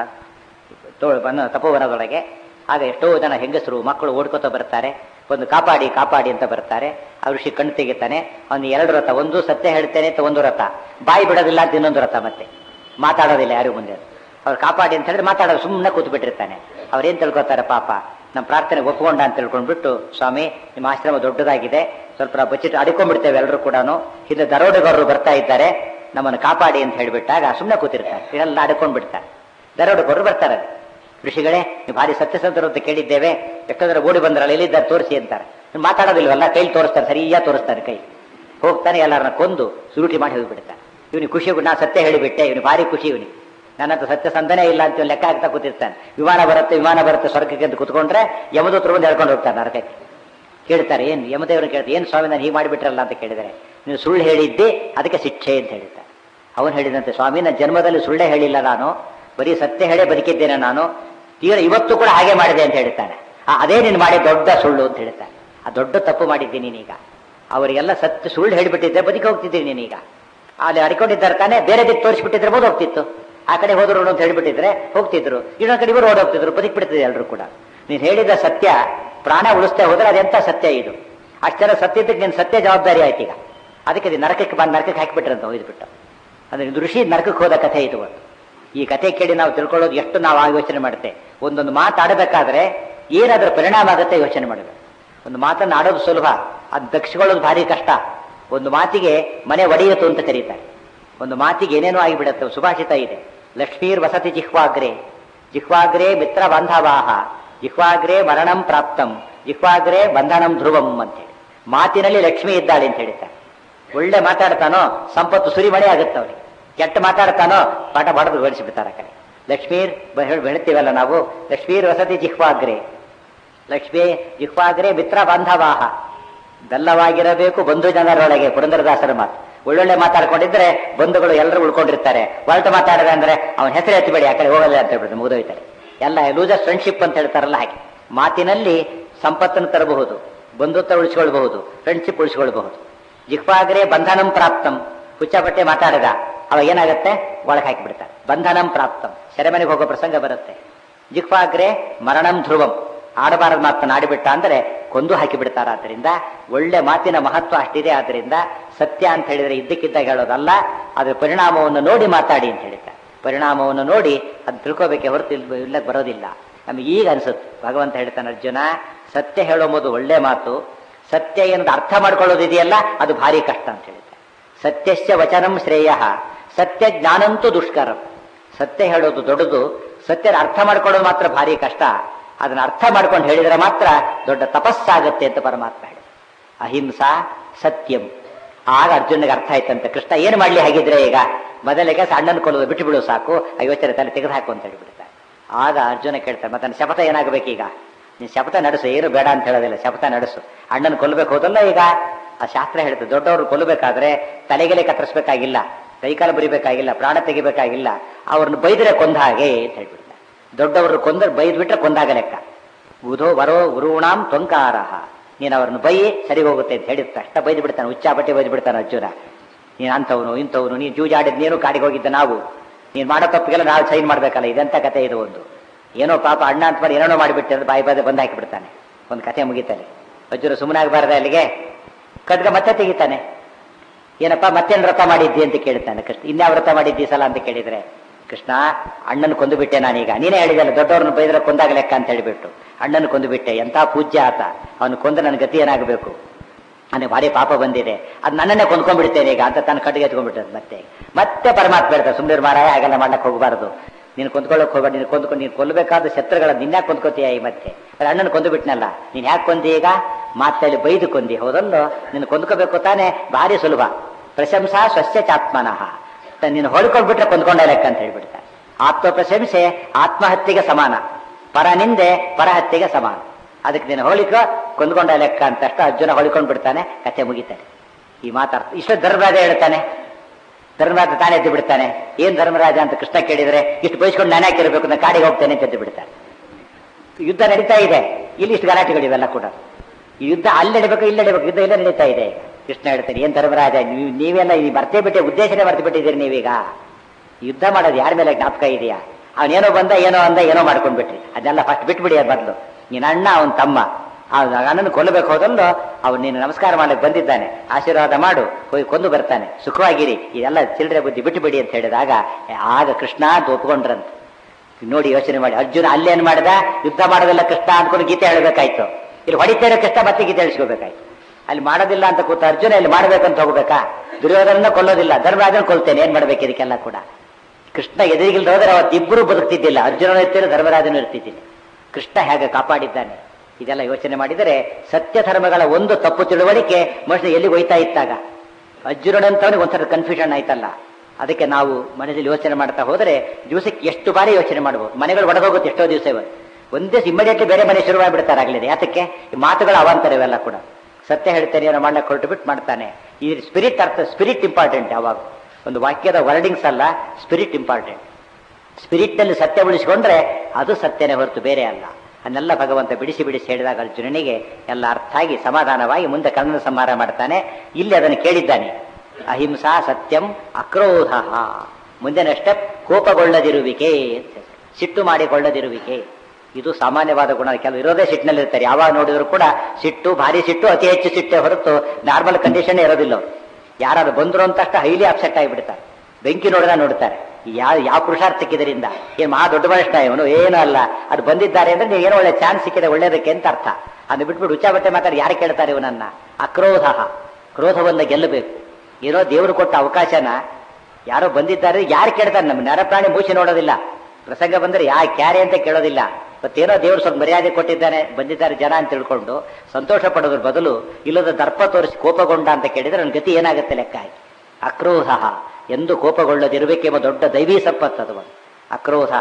ತಪೋವನದೊಳಗೆ. ಆಗ ಎಷ್ಟೋ ಜನ ಹೆಂಗಸರು ಮಕ್ಕಳು ಓಡ್ಕೋತ ಬರ್ತಾರೆ, ಒಂದು ಕಾಪಾಡಿ ಕಾಪಾಡಿ ಅಂತ ಬರ್ತಾರೆ. ಆ ಋಷಿ ಕಣ್ಣು ತೆಗಿತಾನೆ. ಅವನು ಎರಡು ರಥ, ಒಂದು ಸತ್ಯ ಹೇಳ್ತೇನೆ ಅಂತ ಒಂದು ರಥ, ಬಾಯಿ ಬಿಡೋದಿಲ್ಲ ಅಂತ ಇನ್ನೊಂದು ರಥ, ಮತ್ತೆ ಮಾತಾಡೋದಿಲ್ಲ ಯಾರು ಮುಂದೆ. ಅವ್ರು ಕಾಪಾಡಿ ಅಂತ ಹೇಳಿದ್ರೆ ಮಾತಾಡೋದು, ಸುಮ್ಮನೆ ಕೂತು ಬಿಟ್ಟಿರ್ತಾನೆ. ಅವ್ರೇನ್ ತಿಳ್ಕೊತಾರೆ, ಪಾಪ ನಮ್ಮ ಪ್ರಾರ್ಥನೆ ಒಪ್ಕೊಂಡ ಅಂತ ತಿಳ್ಕೊಂಡ್ಬಿಟ್ಟು, ಸ್ವಾಮಿ ನಿಮ್ಮ ಆಶ್ರಮ ದೊಡ್ಡದಾಗಿದೆ, ಸ್ವಲ್ಪ ನಾವು ಬಚ್ಚಿಟ್ಟು ಅಡ್ಕೊಂಡ್ಬಿಡ್ತೇವೆ ಎಲ್ಲರೂ ಕೂಡ, ಹಿಂದೆ ದರೋಡೆಗಾರರು ಬರ್ತಾ ಇದ್ದಾರೆ, ನಮ್ಮನ್ನು ಕಾಪಾಡಿ ಅಂತ ಹೇಳಿಬಿಟ್ಟಾಗ ಸುಮ್ಮನೆ ಕೂತಿರ್ತಾರೆ. ಇದೆಲ್ಲ ಅಡ್ಕೊಂಡ್ ಬಿಡ್ತಾರೆ. ದರೋಡೆಗಾರರು ಬರ್ತಾರೆ, ಋಷಿಗಳೇ ನೀವು ಭಾರಿ ಸತ್ಯಸಂಧರು ಅಂತ ಕೇಳಿದ್ದೇವೆ, ಎಷ್ಟೊಂದ್ರೆ ಓಡಿ ಬಂದ್ರಲ್ಲ, ಎಲ್ಲಿದ್ದಾರೆ ತೋರಿಸಿ ಅಂತಾರೆ. ಮಾತಾಡೋದಿಲ್ವಲ್ಲ, ಕೈಲಿ ತೋರಿಸ್ತಾರೆ, ಸರಿಯಾಗಿ ತೋರಿಸ್ತಾರೆ ಕೈ. ಹೋಗ್ತಾನೆ, ಎಲ್ಲರನ್ನ ಕೊಂದು ಸುರುಟಿ ಮಾಡಿ ಹೋಗಿಬಿಡ್ತಾನೆ. ಇವನಿಗೆ ಖುಷಿ, ನಾ ಸತ್ಯ ಹೇಳಿಬಿಟ್ಟೆ, ಇವನು ಭಾರಿ ಖುಷಿ. ಇವನಿಗೆ ನನ್ನಂತ ಸತ್ಯಸಂಧನೇ ಇಲ್ಲ ಅಂತ ಲೆಕ್ಕ ಹಾಕ್ತಾ ಕೂತಿರ್ತಾನೆ. ವಿಮಾನ ಬರುತ್ತೆ ವಿಮಾನ ಬರುತ್ತೆ ಸ್ವರ್ಗಕ್ಕೆ ಅಂತ ಕೂತ್ಕೊಂಡ್ರೆ ಯಮದೂತರು ಬಂದು ಹೇಳ್ಕೊಂಡು ಹೋಗ್ತಾನೆ ನರಕಕ್ಕೆ. ಕೇಳ್ತಾರೆ, ಏನು ಯಮದೇವರು ಕೇಳ್ತಾರೆ, ಏನು ಸ್ವಾಮಿ ನಾನು ಹೀಗೆ ಮಾಡಿಬಿಟ್ರಲ್ಲ ಅಂತ ಕೇಳಿದರೆ, ನೀವು ಸುಳ್ಳು ಹೇಳಿದ್ದೆ ಅದಕ್ಕೆ ಶಿಕ್ಷೆ ಅಂತ ಹೇಳಿದ್ದಾರೆ. ಅವನು ಹೇಳಿದಂತೆ, ಸ್ವಾಮಿ ನನ್ನ ಜನ್ಮದಲ್ಲಿ ಸುಳ್ಳೇ ಹೇಳಿಲ್ಲ, ನಾನು ಬರೀ ಸತ್ಯ ಹೇಳೇ ಬದುಕಿದ್ದೇನೆ, ನಾನು ತೀರ ಇವತ್ತು ಕೂಡ ಹಾಗೆ ಮಾಡಿದೆ ಅಂತ ಹೇಳ್ತಾನೆ. ಅದೇ ನೀನು ಮಾಡಿ ದೊಡ್ಡ ಸುಳ್ಳು ಅಂತ ಹೇಳ್ತಾನೆ. ಆ ದೊಡ್ಡ ತಪ್ಪು ಮಾಡಿದ್ದೀನಿ ನೀನೀಗ. ಅವರಿಗೆಲ್ಲ ಸತ್ಯ ಸುಳ್ಳು ಹೇಳಿಬಿಟ್ಟಿದ್ದೆ ಬದುಕಿ ಹೋಗ್ತಿದ್ದೀನಿ ನೀನೀಗ. ಅಲ್ಲಿ ಅಡ್ಕೊಂಡಿದ್ದಾರೆ ತಾನೇ, ಬೇರೆ ದಿಕ್ಕು ತೋರಿಸ್ಬಿಟ್ಟಿದ್ರೆ ಬೋದು ಹೋಗ್ತಿತ್ತು. ಆ ಕಡೆ ಹೋದ್ರು ಅಂತ ಹೇಳಿಬಿಟ್ಟಿದ್ರೆ ಹೋಗ್ತಿದ್ರು, ಇನ್ನೊಂದು ಕಡೆ ಇವರು ಓಡ್ ಹೋಗ್ತಿದ್ರು, ಬದುಕಿ ಬಿಡ್ತಿದ್ರು ಎಲ್ಲರೂ ಕೂಡ. ನೀನು ಹೇಳಿದ ಸತ್ಯ ಪ್ರಾಣ ಉಳಿಸ್ತಾ ಹೋದ್ರೆ ಅದೆಂತ ಸತ್ಯ ಇದು? ಅಷ್ಟೆಲ್ಲ ಸತ್ಯದಕ್ಕೆ ನೀನು ಸತ್ಯ ಜವಾಬ್ದಾರಿ ಆಯ್ತು ಈಗ. ಅದಕ್ಕೆ ನರಕಕ್ಕೆ ಬಂದು ನರಕಕ್ಕೆ ಹಾಕಿಬಿಟ್ರಂತ ಹೋಯ್ದುಬಿಟ್ಟು. ಅಂದ್ರೆ ಇದು ಋಷಿ ನರಕಕ್ಕೆ ಹೋದ ಕಥೆ ಇದು. ಈ ಕಥೆ ಕೇಳಿ ನಾವು ತಿಳ್ಕೊಳ್ಳೋದು ಎಷ್ಟು ನಾವು ಆ ಯೋಚನೆ ಮಾಡ್ತೇವೆ. ಒಂದೊಂದು ಮಾತಾಡಬೇಕಾದ್ರೆ ಏನಾದ್ರೂ ಪರಿಣಾಮ ಆಗುತ್ತೆ ಯೋಚನೆ ಮಾಡಬೇಕು. ಒಂದು ಮಾತನ್ನು ಆಡೋದು ಸುಲಭ, ಅದು ದಕ್ಷಿಕೊಳ್ಳೋದು ಭಾರಿ ಕಷ್ಟ. ಒಂದು ಮಾತಿಗೆ ಮನೆ ಒಡೆಯಿತು ಅಂತ ಕರೀತಾರೆ. ಒಂದು ಮಾತಿಗೆ ಏನೇನೋ ಆಗಿಬಿಡುತ್ತೆ. ಸುಭಾಷಿತ ಇದೆ, ಲಕ್ಷ್ಮೀರ್ ವಸತಿ ಜಿಹ್ವಾಗ್ರೆ, ಜಿಹ್ವಾಗ್ರೆ ಮಿತ್ರ ಬಾಂಧವಾಹ, ಜಿಹ್ವಾಗ್ರೆ ಮರಣಂ ಪ್ರಾಪ್ತಂ, ಜಿಹ್ವಾಗ್ರೆ ಬಂಧನಂ ಧ್ರುವಂ ಅಂತೇಳಿ. ಮಾತಿನಲ್ಲಿ ಲಕ್ಷ್ಮಿ ಇದ್ದಾಳೆ ಅಂತ ಹೇಳ್ತಾರೆ. ಒಳ್ಳೆ ಮಾತಾಡ್ತಾನೋ ಸಂಪತ್ತು ಸುರಿಮಣೆ ಆಗುತ್ತೆ ಅವ್ರಿಗೆ, ಕೆಟ್ಟ ಮಾತಾಡ್ತಾನೋ ಪಾಠ ಬಡದು ಗಳಿಸಿಬಿಡ್ತಾರೆ ಆ ಕಡೆ. ಲಕ್ಷ್ಮೀರ್ ಹೇಳ್ತೀವಲ್ಲ ನಾವು, ಲಕ್ಷ್ಮೀರ್ ವಸತಿ ಜಿಹ್ವಾಗ್ರೆ, ಲಕ್ಷ್ಮೀ ಜಿಹ್ವಾಗ್ರೆ ಮಿತ್ರ ಬಾಂಧವಾಹ, ಬೆಲ್ಲವಾಗಿರಬೇಕು ಬಂಧು ಜನರೊಳಗೆ, ಪುರಂದರದಾಸರ ಮಾತು. ಒಳ್ಳೊಳ್ಳೆ ಮಾತಾಡ್ಕೊಂಡಿದ್ರೆ ಬಂಧುಗಳು ಎಲ್ಲರೂ ಉಳ್ಕೊಂಡಿರ್ತಾರೆ. ಹೊರಟು ಮಾತಾಡಿದ್ರೆ ಅಂದ್ರೆ ಅವನ ಹೆಸರು ಎತ್ತಬೇಡಿ, ಆ ಕಡೆ ಹೋಗಲ್ಲ ಅಂತ ಹೇಳ್ಬಿಡ್ತಾರೆ, ಮುಗಿದೋಯ್ತಾರೆ ಎಲ್ಲ. ಲೂಸರ್ ಫ್ರೆಂಡ್ಶಿಪ್ ಅಂತ ಹೇಳ್ತಾರಲ್ಲ ಹಾಗೆ. ಮಾತಿನಲ್ಲಿ ಸಂಪತ್ತನ್ನು ತರಬಹುದು, ಬಂಧುತ್ವ ಉಳಿಸಿಕೊಳ್ಬಹುದು, ಫ್ರೆಂಡ್ಶಿಪ್ ಉಳಿಸಿಕೊಳ್ಬಹುದು. ಜಿಹ್ವಾಗ್ರೆ ಬಂಧನಂ ಪ್ರಾಪ್ತಂ, ಹುಚ್ಚಾಪಟ್ಟೆ ಮಾತಾಡಿದ ಅವಾಗ ಏನಾಗುತ್ತೆ, ಒಳಗೆ ಹಾಕಿಬಿಡ್ತಾರೆ. ಬಂಧನಂ ಪ್ರಾಪ್ತಂ, ಸೆರೆಮನೆಗೆ ಹೋಗೋ ಪ್ರಸಂಗ ಬರುತ್ತೆ. ಜಿಹ್ವಾಗ್ರೆ ಮರಣಂ ಧ್ರುವಂ, ಆಡಬಾರದ ಮಾತನ್ನು ಆಡಿಬಿಟ್ಟ ಅಂದ್ರೆ ಕೊಂದು ಹಾಕಿ ಬಿಡ್ತಾರ. ಆದ್ರಿಂದ ಒಳ್ಳೆ ಮಾತಿನ ಮಹತ್ವ ಅಷ್ಟಿದೆ. ಆದ್ರಿಂದ ಸತ್ಯ ಅಂತ ಹೇಳಿದ್ರೆ ಇದ್ದಕ್ಕಿದ್ದಾಗ ಹೇಳೋದಲ್ಲ, ಅದ್ರ ಪರಿಣಾಮವನ್ನು ನೋಡಿ ಮಾತಾಡಿ ಅಂತ ಹೇಳ್ತಾರೆ. ಪರಿಣಾಮವನ್ನು ನೋಡಿ ಅದು ತಿಳ್ಕೋಬೇಕೆ ಹೊರತು ಇಲ್ಲಕ್ಕೆ ಬರೋದಿಲ್ಲ. ನಮಗೆ ಈಗ ಅನ್ಸುತ್ತೆ, ಭಗವಂತ ಹೇಳ್ತಾನೆ, ಅರ್ಜುನ ಸತ್ಯ ಹೇಳೋದು ಒಳ್ಳೆ ಮಾತು, ಸತ್ಯ ಏನದು ಅರ್ಥ ಮಾಡ್ಕೊಳ್ಳೋದಿದೆಯಲ್ಲ ಅದು ಭಾರಿ ಕಷ್ಟ ಅಂತ ಹೇಳ್ತಾರೆ. ಸತ್ಯಶ್ಚ ವಚನಂ ಶ್ರೇಯ, ಸತ್ಯ ಜ್ಞಾನಂತೂ ದುಷ್ಕರಂ. ಸತ್ಯ ಹೇಳೋದು ದೊಡ್ಡದು, ಸತ್ಯನ ಅರ್ಥ ಮಾಡ್ಕೊಳ್ಳೋದು ಮಾತ್ರ ಭಾರಿ ಕಷ್ಟ. ಅದನ್ನ ಅರ್ಥ ಮಾಡ್ಕೊಂಡು ಹೇಳಿದ್ರೆ ಮಾತ್ರ ದೊಡ್ಡ ತಪಸ್ಸಾಗತ್ತೆ ಅಂತ ಪರಮಾತ್ಮ ಹೇಳಿ. ಅಹಿಂಸಾ ಸತ್ಯಂ. ಆಗ ಅರ್ಜುನಿಗೆ ಅರ್ಥ ಆಯ್ತಂತೆ, ಕೃಷ್ಣ ಏನು ಮಾಡ್ಲಿ ಹಾಗಿದ್ರೆ ಈಗ ಮೊದಲಿಗೆ ಸಣ್ಣನ ಕೊಲ್ಲೋದು ಬಿಟ್ಟು ಬಿಡು ಸಾಕು, ಆ ಯೋಚನೆ ತಲೆ ತೆಗೆದು ಹಾಕು ಅಂತ ಹೇಳಿಬಿಡ್ತಾರೆ. ಆಗ ಅರ್ಜುನ ಕೇಳ್ತಾರೆ, ಮತ್ತೆ ನನ್ನ ಶಪಥ ಏನಾಗಬೇಕೀಗ? ನೀನು ಶಪಥ ನಡೆಸು, ಏನು ಬೇಡ ಅಂತ ಹೇಳೋದಿಲ್ಲ, ಶಪಥ ನಡೆಸು. ಅಣ್ಣನ ಕೊಲ್ಲಬೇಕು ಹೋದಲ್ಲ ಈಗ, ಆ ಶಾಸ್ತ್ರ ಹೇಳ್ತದೆ ದೊಡ್ಡವರು ಕೊಲ್ಲಬೇಕಾದ್ರೆ ತಲೆಗೆಲೆ ಕತ್ತರಿಸ್ಬೇಕಾಗಿಲ್ಲ, ಕೈಕಾಲ ಬರಿಬೇಕಾಗಿಲ್ಲ, ಪ್ರಾಣ ತೆಗಿಬೇಕಾಗಿಲ್ಲ, ಅವ್ರನ್ನ ಬೈದ್ರೆ ಕೊಂದ ಹಾಗೆ ಅಂತ ಹೇಳ್ಬಿಡ್ತಾರೆ. ದೊಡ್ಡವರು ಕೊಂದ್ರೆ ಬೈದ್ ಬಿಟ್ರೆ ಕೊಂದಾಗ ಲೆಕ್ಕ. ಉದೋ ವರೋ ಉರುಣಾಂ ತ್ವಂಕಾರ, ನೀನು ಅವ್ರನ್ನ ಬೈ ಸರಿ ಹೋಗುತ್ತೆ ಅಂತ ಹೇಳಿರ್ತ ಅಷ್ಟ ಬೈದು ಬಿಡ್ತಾನೆ, ಉಚ್ಚಾಪಟ್ಟಿ ಬೈದು ಬಿಡ್ತಾನೆ ಅರ್ಜುನ. ನೀನು ಅಂಥವನು ಇಂಥವನು, ನೀನು ಜೂಜಾಡಿದ್ ನೀನು ಕಾಡಿಗೆ ಹೋಗಿದ್ದ ನಾವು, ನೀನು ಮಾಡೋ ತಪ್ಪಿಗೆಲ್ಲ ನಾವು ಸೈನ್ ಮಾಡ್ಬೇಕಲ್ಲ, ಇದಂತ ಕತೆ ಇದು. ಒಂದು ಏನೋ ಪಾಪ ಅಣ್ಣ ಅಂತ ಮಾಡಿ ಏನೇನೋ ಮಾಡಿಬಿಟ್ಟೆ ಬಾಯಿ ಬಾಯಿ ಬಂದು ಹಾಕಿಬಿಡ್ತಾನೆ, ಒಂದು ಕತೆ ಮುಗಿತಾನೆ. ಅರ್ಜುನ ಸುಮ್ಮನಾಗಬಾರ್ದ ಅಲ್ಲಿಗೆ, ಕಡ್ಗ ಮತ್ತೆ ತೆಗಿತಾನೆ. ಏನಪ್ಪ ಮತ್ತೇನು ವ್ರತ ಮಾಡಿದ್ದಿ ಅಂತ ಕೇಳ್ತಾನೆ ಕೃಷ್ಣ. ಇನ್ಯಾವ ವ್ರತ ಮಾಡಿದ್ದಿ ಸಲ ಅಂತ ಕೇಳಿದ್ರೆ, ಕೃಷ್ಣ ಅಣ್ಣನ ಕೊಂದು ಬಿಟ್ಟೆ ನಾನೀಗ, ನೀನೇ ಹೇಳಿದಲ್ಲ ದೊಡ್ಡವ್ರನ್ನ ಬೈದ್ರೆ ಕೊಂದಾಗ ಲೆಕ್ಕ ಅಂತ ಹೇಳಿಬಿಟ್ಟು ಅಣ್ಣನ ಕೊಂದು ಬಿಟ್ಟೆ. ಎಂಥ ಪೂಜ್ಯ ಆತ, ಅವನು ಕೊಂದು ನನ್ನ ಗತಿ ಏನಾಗಬೇಕು, ನನಗೆ ಭಾರಿ ಪಾಪ ಬಂದಿದೆ, ಅದು ನನ್ನನ್ನೇ ಕೊಂದ್ಕೊಂಡ್ಬಿಡ್ತೇನೆ ಈಗ ಅಂತ ತನ್ನ ಕಟ್ಟಿಗೆ ಎತ್ಕೊಂಡ್ಬಿಟ್ಟೆ. ಮತ್ತೆ ಮತ್ತೆ ಪರಮಾತ್ಮ ಹೇಳ್ತಾರೆ, ಸುಮ್ಮನೆ ಮಾರಾಯ ಹಾಗೆಲ್ಲ ಮಾಡ್ಲಕ್ಕೆ ಹೋಗಬಾರ್ದು, ನೀನು ಕೊಂದ್ಕೊಳ್ಳೋಕೆ ಹೋಗಬೇಡ, ನೀನು ಕೊಂದ್ಕೊಂಡು ನೀನು ಕೊಲ್ಲಬೇಕಾದ ಶತ್ರುಗಳ ನಿನ್ಯಾಕೆ ಕೊಂದ್ಕೋತೀಯ ಈ ಮತ್ತೆ ಅಣ್ಣನ ಕೊಂದು ಬಿಟ್ನಲ್ಲ, ನೀನು ಯಾಕೆ ಕೊಂದಿ ಈಗ, ಮಾತಲ್ಲಿ ಬೈದು ಕೊಂದಿ ಹೌದಲ್ಲೋ, ನೀನು ಕೊಂದ್ಕೋಬೇಕು ತಾನೆ, ಭಾರಿ ಸುಲಭ. ಪ್ರಶಂಸಾ ಸ್ವಸ್ಯ ಚಾತ್ಮನಃ, ನೀನು ಹೊಳ್ಕೊಂಡ್ಬಿಟ್ರೆ ಕೊಂದ್ಕೊಂಡೇ ಲೆಕ್ಕ ಅಂತ ಹೇಳ್ಬಿಡ್ತಾರೆ. ಆತ್ಮ ಪ್ರಶಂಸೆ ಆತ್ಮಹತ್ಯೆಗೆ ಸಮಾನ, ಪರ ನಿಂದೆ ಪರಹತ್ಯೆಗೆ ಸಮಾನ. ಅದಕ್ಕೆ ನೀನು ಹೋಳಿಕೋ ಕೊಂದ್ಕೊಂಡ ಲೆಕ್ಕ ಅಂತಷ್ಟ ಅರ್ಜುನ ಹೊಳ್ಕೊಂಡ್ ಬಿಡ್ತಾನೆ, ಕಥೆ ಮುಗಿತಾನೆ. ಈ ಮಾತಾಡ್ತ ಇಷ್ಟು ಧರ್ಮರಾಜ ಹೇಳ್ತಾನೆ. ಧರ್ಮರಾಜ ತಾನೇ ಎದ್ದು ಬಿಡ್ತಾನೆ. ಏನ್ ಧರ್ಮರಾಜ ಅಂತ ಕೃಷ್ಣ ಕೇಳಿದ್ರೆ, ಇಷ್ಟು ಬಯಸ್ಕೊಂಡು ನಾನು ಹಾಕಿರ್ಬೇಕು, ನಾನು ಕಾಡಿಗೆ ಹೋಗ್ತೇನೆ ಅಂತ ಎದ್ದು ಬಿಡ್ತಾನೆ. ಯುದ್ಧ ನಡೀತಾ ಇದೆ, ಇಲ್ಲಿ ಇಷ್ಟು ಗಲಾಟೆಗಳಿವೆಲ್ಲ ಕೂಡ. ಈ ಯುದ್ಧ ಅಲ್ಲಿ ನಡಿಬೇಕು, ಇಲ್ಲಿ ನಡಿಬೇಕು, ಯುದ್ಧ ಇಲ್ಲ ನಡೀತಾ ಇದೆ. ಕೃಷ್ಣ ಹೇಳ್ತಾನೆ, ಏನ್ ಧರ್ಮರಾಜ ನೀವು ನೀವೆಲ್ಲ ಈ ಮರ್ತೇ ಬಿಟ್ಟೆ, ಉದ್ದೇಶನೇ ಮರ್ತು ಬಿಟ್ಟಿದ್ದೀರಿ ನೀವೀಗ. ಯುದ್ಧ ಮಾಡೋದು ಯಾರ ಮೇಲೆ ಜ್ಞಾಪಕ ಇದೆಯಾ? ಅವನೇನೋ ಬಂದ ಏನೋ ಅಂದ ಏನೋ ಮಾಡ್ಕೊಂಡ್ಬಿಟ್ರಿ, ಅದನ್ನೆಲ್ಲ ಫಸ್ಟ್ ಬಿಟ್ಬಿಡಿ. ಅದ್ ಬದಲು ನೀನ್ ಅಣ್ಣ ಅವನ ತಮ್ಮ, ಅಣ್ಣನ ಕೊಲ್ಲಬೇಕು ಹೋದಲ್ಲೋ, ಅವ್ನು ನೀನು ನಮಸ್ಕಾರ ಮಾಡಕ್ಕೆ ಬಂದಿದ್ದಾನೆ, ಆಶೀರ್ವಾದ ಮಾಡು, ಹೋಗಿ ಕೊಂದು ಬರ್ತಾನೆ, ಸುಖವಾಗಿರಿ, ಇದೆಲ್ಲ ಚಿಲ್ಲರೆ ಬುದ್ಧಿ ಬಿಟ್ಟುಬಿಡಿ ಅಂತ ಹೇಳಿದಾಗ ಆಗ ಕೃಷ್ಣ ಅಂತ ಒಪ್ಕೊಂಡ್ರಂತ. ನೋಡಿ ಯೋಚನೆ ಮಾಡಿ, ಅರ್ಜುನ ಅಲ್ಲೇನ್ ಮಾಡ್ದ, ಯುದ್ಧ ಮಾಡೋದಿಲ್ಲ ಕೃಷ್ಣ ಅಂದ್ಕೊಂಡು ಗೀತೆ ಹೇಳ್ಬೇಕಾಯ್ತು, ಇಲ್ಲಿ ಹೊಡಿತೇನೆ ಕೃಷ್ಣ ಮತ್ತೆ ಗೀತೆ ಹೇಳಿಸ್ಕೋಬೇಕಾಯ್ತು. ಅಲ್ಲಿ ಮಾಡೋದಿಲ್ಲ ಅಂತ ಕೂತ ಅರ್ಜುನ ಇಲ್ಲಿ ಮಾಡ್ಬೇಕಂತ ಹೋಗ್ಬೇಕಾ? ದುರ್ಯೋಧನ ಕೊಲ್ಲೋದಿಲ್ಲ, ಧರ್ಮರಾಜನ ಕೊಲ್ತೇನೆ, ಏನ್ ಮಾಡ್ಬೇಕು ಇದಕ್ಕೆಲ್ಲ ಕೂಡ? ಕೃಷ್ಣ ಎದುರಿಗಿಲ್ದ ಹೋದ್ರೆ ಅವತ್ತಿಬ್ಬರು ಬದುಕ್ತಿದ್ದಿಲ್ಲ, ಅರ್ಜುನನು ಇರ್ತಿಲ್ಲ, ಧರ್ಮರಾಜನು ಇರ್ತಿದ್ದಿಲ್ಲ. ಕೃಷ್ಣ ಹೇಗೆ ಕಾಪಾಡಿದ್ದಾನೆ, ಇದೆಲ್ಲ ಯೋಚನೆ ಮಾಡಿದರೆ ಸತ್ಯ ಧರ್ಮಗಳ ಒಂದು ತಪ್ಪು ತಿಳುವಳಿಕೆ ಮನುಷ್ಯ ಎಲ್ಲಿಗೆ ಹೋಯ್ತಾ ಇತ್ತಾಗ. ಅರ್ಜುನನಂತವನಿಗೆ ಒಂಥರ ಕನ್ಫ್ಯೂಷನ್ ಆಯ್ತಲ್ಲ. ಅದಕ್ಕೆ ನಾವು ಮನಸ್ಸಲ್ಲಿ ಯೋಚನೆ ಮಾಡ್ತಾ ಹೋದರೆ ದಿವಸಕ್ಕೆ ಎಷ್ಟು ಬಾರಿ ಯೋಚನೆ ಮಾಡ್ಬೋದು. ಮನೆಗಳು ಒಡೆದೋಗುತ್ತೆ ಎಷ್ಟೋ ದಿವಸ, ಒಂದೇ ಇಮಿಡಿಯೇಟ್ಲಿ ಬೇರೆ ಮನೆ ಶುರುವಾಗಿಬಿಡ್ತಾರೆ ಆಗಲಿದೆ. ಯಾತಕ್ಕೆ? ಈ ಮಾತುಗಳ ಅವಾಂತರ ಇವೆಲ್ಲ ಕೂಡ. ಸತ್ಯ ಹೇಳ್ತೇನೆ ಏನೋ ಮಾಡ್ಲಿಕ್ಕೆ ಹೊರಟು ಬಿಟ್ಟು ಮಾಡ್ತಾನೆ. ಈ ಸ್ಪಿರಿಟ್ ಅರ್ಥ, ಸ್ಪಿರಿಟ್ ಇಂಪಾರ್ಟೆಂಟ್. ಯಾವಾಗ ಒಂದು ವಾಕ್ಯದ ವರ್ಡಿಂಗ್ಸ್ ಅಲ್ಲ, ಸ್ಪಿರಿಟ್ ಇಂಪಾರ್ಟೆಂಟ್. ಸ್ಪಿರಿಟ್ ನಲ್ಲಿ ಸತ್ಯ ಉಳಿಸಿಕೊಂಡ್ರೆ ಅದು ಸತ್ಯನೇ ಹೊರತು ಬೇರೆ ಅಲ್ಲ. ಅದನ್ನೆಲ್ಲ ಭಗವಂತ ಬಿಡಿಸಿ ಬಿಡಿಸಿ ಹೇಳಿದಾಗ ಅರ್ಜುನನಿಗೆ ಎಲ್ಲ ಅರ್ಥ ಆಗಿ ಸಮಾಧಾನವಾಗಿ ಮುಂದೆ ಕರ್ಣನ ಸಂಹಾರ ಮಾಡ್ತಾನೆ. ಇಲ್ಲಿ ಅದನ್ನು ಕೇಳಿದ್ದಾನೆ, ಅಹಿಂಸಾ ಸತ್ಯಂ ಅಕ್ರೋಧ. ಮುಂದಿನ ಸ್ಟೆಪ್ ಕೋಪಗೊಳ್ಳದಿರುವಿಕೆ, ಸಿಟ್ಟು ಮಾಡಿಕೊಳ್ಳದಿರುವಿಕೆ. ಇದು ಸಾಮಾನ್ಯವಾದ ಗುಣ. ಕೆಲವು ಇರೋದೇ ಸಿಟ್ಟಿನಲ್ಲಿರ್ತಾರೆ, ಯಾವಾಗ ನೋಡಿದ್ರು ಕೂಡ ಸಿಟ್ಟು, ಭಾರಿ ಸಿಟ್ಟು, ಅತಿ ಹೆಚ್ಚು ಸಿಟ್ಟೆ ಹೊರತು ನಾರ್ಮಲ್ ಕಂಡೀಷನ್ ಇರೋದಿಲ್ಲ. ಯಾರು ಬಂದ್ರು ಅಂತಷ್ಟು ಹೈಲಿ ಅಪ್ಸೆಟ್ ಆಗಿಬಿಡ್ತಾರೆ. ಬೆಂಕಿ ನೋಡಿದ ನೋಡ್ತಾರೆ, ಯಾವ ಯಾವ ಪುರುಷಾರ್ಥ ಸಿಕ್ಕಿದ್ರಿಂದ, ಏನ್ ಮಹಾ ದೊಡ್ಡ ಮನುಷ್ಯ ಇವನು, ಏನೂ ಅಲ್ಲ, ಅದು ಬಂದಿದ್ದಾರೆ ಅಂದ್ರೆ ನೀವು ಏನೋ ಒಳ್ಳೆ ಚಾನ್ಸ್ ಸಿಕ್ಕಿದೆ ಒಳ್ಳೇದಕ್ಕೆ ಅಂತ ಅರ್ಥ. ಅದನ್ನ ಬಿಟ್ಬಿಟ್ಟು ಉಚ್ಚ ಬಟ್ಟೆ ಮಾತಾಡಿ ಯಾರು ಕೇಳ್ತಾರೆ ಇವನನ್ನ? ಅಕ್ರೋಧ, ಕ್ರೋಧವನ್ನ ಗೆಲ್ಲಬೇಕು. ಏನೋ ದೇವರು ಕೊಟ್ಟ ಅವಕಾಶನ ಯಾರೋ ಬಂದಿದ್ದಾರೆ, ಯಾರು ಕೇಳ್ತಾರೆ? ನಮ್ಮ ನರಪ್ರಾಣಿ ಮೂಸಿ ನೋಡೋದಿಲ್ಲ, ಪ್ರಸಂಗ ಬಂದ್ರೆ ಯಾ ಕ್ಯಾರೆ ಅಂತ ಕೇಳೋದಿಲ್ಲ. ಮತ್ತೇನೋ ದೇವರು ಸ್ವಲ್ಪ ಮರ್ಯಾದೆ ಕೊಟ್ಟಿದ್ದಾನೆ, ಬಂದಿದ್ದಾರೆ ಜನ ಅಂತ ತಿಳ್ಕೊಂಡು ಸಂತೋಷ ಪಡೋದ್ರ ಬದಲು ಇಲ್ಲದ ದರ್ಪ ತೋರಿಸಿ ಕೋಪಗೊಂಡ ಅಂತ ಕೇಳಿದ್ರೆ ನನ್ನ ಗತಿ ಏನಾಗುತ್ತೆ ಲೆಕ್ಕ ಹಾಕಿ. ಅಕ್ರೋಧ ಎಂದು ಕೋಪಗೊಳ್ಳದಿರಬೇಕೆಂಬ ದೊಡ್ಡ ದೈವೀ ಸಂಪತ್ತದು ಅಕ್ರೋಧ.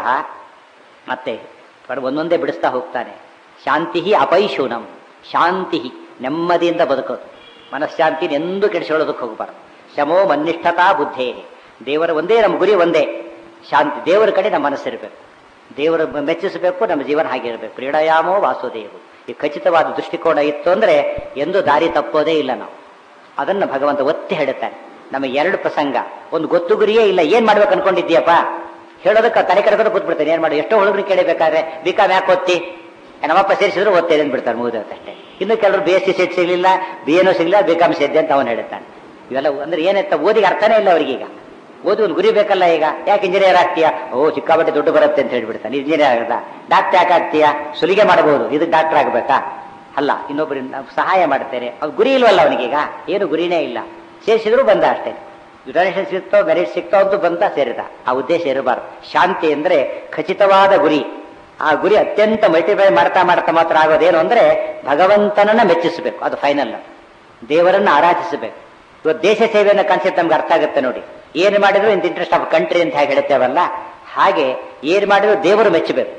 ಮತ್ತೆ ಒಂದೊಂದೇ ಬಿಡಿಸ್ತಾ ಹೋಗ್ತಾನೆ. ಶಾಂತಿ ಅಪೈಶೂನಂ, ಶಾಂತಿ ನೆಮ್ಮದಿಯಿಂದ ಬದುಕೋದು, ಮನಃಶಾಂತಿ ಎಂದು ಕೆಡಿಸಿಕೊಳ್ಳೋದಕ್ಕೆ ಹೋಗಬಾರ್ದು. ಶಮೋ ಮನ್ನಿಷ್ಠತಾ ಬುದ್ಧೇ, ದೇವರ ಒಂದೇ ನಮ್ಮ ಗುರಿ, ಒಂದೇ ಶಾಂತಿ. ದೇವರ ಕಡೆ ನಮ್ಮ ಮನಸ್ಸಿರಬೇಕು, ದೇವರ ಮೆಚ್ಚಿಸಬೇಕು, ನಮ್ಮ ಜೀವನ ಹಾಗಿರಬೇಕು. ಕ್ರೀಡಾಯಾಮೋ ವಾಸುದೇವು, ಈ ಖಚಿತವಾದ ದೃಷ್ಟಿಕೋನ ಇತ್ತು ಅಂದ್ರೆ ಎಂದು ದಾರಿ ತಪ್ಪೋದೇ ಇಲ್ಲ ನಾವು. ಅದನ್ನು ಭಗವಂತ ಒತ್ತಿ ಹೇಳುತ್ತಾನೆ. ನಮಗೆ ಎರಡು ಪ್ರಸಂಗ, ಒಂದು ಗೊತ್ತು ಗುರಿಯೇ ಇಲ್ಲ, ಏನ್ ಮಾಡ್ಬೇಕು ಅನ್ಕೊಂಡಿದ್ದೀಯಪ್ಪ ಹೇಳೋದಕ್ಕೆ ತಲೆ ಕಡೆಕೊಂಡು ಕೂತ್ಬಿಡ್ತೇನೆ. ಏನ್ ಮಾಡಿ ಎಷ್ಟೋ ಹುಡುಗರು ಕೇಳಬೇಕಾದ್ರೆ ಬಿಕಾಮ್ ಯಾಕೆ ಓದ್ತಿ, ನಮ್ಮಪ್ಪ ಸೇರಿಸಿದ್ರು ಓದ್ತೇನೆ ಅಂದ್ಬಿಡ್ತಾರೆ, ಮುಗಿದಷ್ಟೇ. ಇನ್ನು ಕೆಲವರು ಬಿ ಎಸ್ ಸಿ ಸೀಟ್ ಸಿಗ್ಲಿಲ್ಲ, ಬಿ ಎನೂ ಸಿಗ್ಲಿಲ್ಲ, ಬಿಕಾಮ್ ಸೇರಿದೆ ಅಂತ ಅವನು ಹೇಳ್ತಾನೆ. ಇವೆಲ್ಲ ಅಂದ್ರೆ ಏನಂತ ಓದಿಗೆ ಅರ್ಥನೇ ಇಲ್ಲ ಅವ್ರಿಗೀಗ. ಓದಿ ಒಂದು ಗುರಿ ಬೇಕಲ್ಲ. ಈಗ ಯಾಕೆ ಇಂಜಿನಿಯರ್ ಆಗ್ತೀಯಾ? ಓ ಸಿಕ್ಕಾಪಟ್ಟೆ ದುಡ್ಡು ಬರುತ್ತೆ ಅಂತ ಹೇಳ್ಬಿಡ್ತಾನೆ. ಇಂಜಿನಿಯರ್ ಆಗದ. ಡಾಕ್ಟರ್ ಯಾಕೆ ಆಗ್ತೀಯಾ? ಸುಲಿಗೆ ಮಾಡಬಹುದು, ಇದಕ್ಕೆ ಡಾಕ್ಟರ್ ಆಗ್ಬೇಕಾ? ಅಲ್ಲ, ಇನ್ನೊಬ್ಬರಿಂದ ಸಹಾಯ ಮಾಡ್ತೇನೆ. ಅವ್ನು ಗುರಿ ಇಲ್ವಲ್ಲ ಅವನಿಗೀಗ, ಏನು ಗುರಿನೇ ಇಲ್ಲ. ಸೇರಿಸಿದ್ರು ಬಂದ ಅಷ್ಟೇ. ಡೊನೇಷನ್ ಸಿಗ್ತೋ, ಮೆರಿಟ್ ಸಿಗ್ತೋ ಅಂತೂ ಬಂದ, ಸೇರಿದ. ಆ ಉದ್ದೇಶ ಇರಬಾರ್ದು. ಶಾಂತಿ ಅಂದ್ರೆ ಖಚಿತವಾದ ಗುರಿ. ಆ ಗುರಿ ಅತ್ಯಂತ ಮಲ್ಟಿಫೈ ಮಾಡ್ತಾ ಮಾಡ್ತಾ ಮಾತ್ರ ಆಗೋದೇನು ಅಂದ್ರೆ ಭಗವಂತನನ್ನ ಮೆಚ್ಚಿಸಬೇಕು, ಅದು ಫೈನಲ್. ದೇವರನ್ನ ಆರಾಧಿಸಬೇಕು. ಇವತ್ತು ದೇಶ ಸೇವೆಯನ್ನ ಕಾನ್ಸೆಪ್ಟ್ ನಮ್ಗೆ ಅರ್ಥ ಆಗುತ್ತೆ ನೋಡಿ. ಏನು ಮಾಡಿದ್ರು ಇನ್ ಇಂಟ್ರೆಸ್ಟ್ ಆಫ್ ಕಂಟ್ರಿ ಅಂತ ಹೇಗೆ ಹೇಳ್ತೇವಲ್ಲ, ಹಾಗೆ ಏನು ಮಾಡಿದ್ರು ದೇವರು ಮೆಚ್ಚಬೇಕು.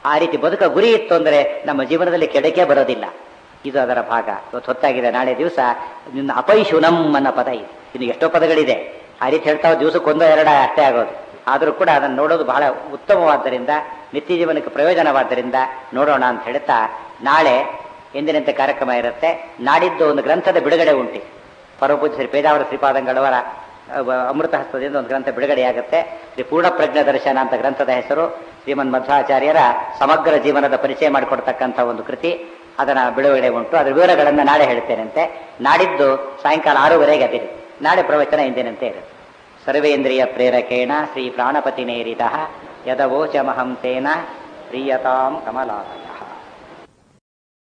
ಆ ರೀತಿ ಬದುಕ ಗುರಿ ಇತ್ತು ಅಂದರೆ ನಮ್ಮ ಜೀವನದಲ್ಲಿ ಕೆಡಕೆ ಬರೋದಿಲ್ಲ. ಇದು ಅದರ ಭಾಗ. ಇವತ್ತು ಹೊತ್ತಾಗಿದೆ, ನಾಳೆ ದಿವಸ ನಿನ್ನ ಅಪೈಶುನಂ ಅನ್ನೋ ಪದ ಇದೆ. ಇನ್ನು ಎಷ್ಟೋ ಪದಗಳಿದೆ, ಆ ರೀತಿ ಹೇಳ್ತಾವೆ, ದಿವಸಕ್ಕೊಂದೋ ಎರಡ ಅಷ್ಟೇ ಆಗೋದು. ಆದರೂ ಕೂಡ ಅದನ್ನು ನೋಡೋದು ಬಹಳ ಉತ್ತಮವಾದ್ದರಿಂದ, ನಿತ್ಯ ಜೀವನಕ್ಕೆ ಪ್ರಯೋಜನವಾದ್ದರಿಂದ ನೋಡೋಣ ಅಂತ ಹೇಳ್ತಾ, ನಾಳೆ ಎಂದಿನಂತೆ ಕಾರ್ಯಕ್ರಮ ಇರುತ್ತೆ. ನಾಡಿದ್ದು ಒಂದು ಗ್ರಂಥದ ಬಿಡುಗಡೆ ಉಂಟು. ಪರಮಪೂಜ್ಯ ಶ್ರೀ ಪೇಜಾವರ ಶ್ರೀಪಾದಂಗಳವರ ಅಮೃತ ಹಸ್ತದಿಂದ ಒಂದು ಗ್ರಂಥ ಬಿಡುಗಡೆಯಾಗುತ್ತೆ. ಶ್ರೀ ಪೂರ್ಣಪ್ರಜ್ಞ ದರ್ಶನ ಅಂತ ಗ್ರಂಥದ ಹೆಸರು. ಶ್ರೀಮನ್ ಮಧ್ವಾಚಾರ್ಯರ ಸಮಗ್ರ ಜೀವನದ ಪರಿಚಯ ಮಾಡಿಕೊಡ್ತಕ್ಕಂಥ ಒಂದು ಕೃತಿ. ಅದನ್ನ ಬಿಡುಗಡೆ ಉಂಟು. ಅದರ ವಿವರಗಳನ್ನು ನಾಳೆ ಹೇಳ್ತೇನಂತೆ. ನಾಡಿದ್ದು ಸಾಯಂಕಾಲ ಆರೂವರೆಗೆ ಅದಿರಿ. ನಾಳೆ ಪ್ರವಚನ ಎಂದಿನಂತೆ ಇರುತ್ತೆ. ಸರ್ವೇಂದ್ರಿಯ ಪ್ರೇರಕೇಣ ಶ್ರೀ ಪ್ರಾಣಪತಿ ನೇರಿತ ಯದವೋಚಮಹಂ ತೇನ ಪ್ರೀಯತಾಂ ಕಮಲಾಲಯ.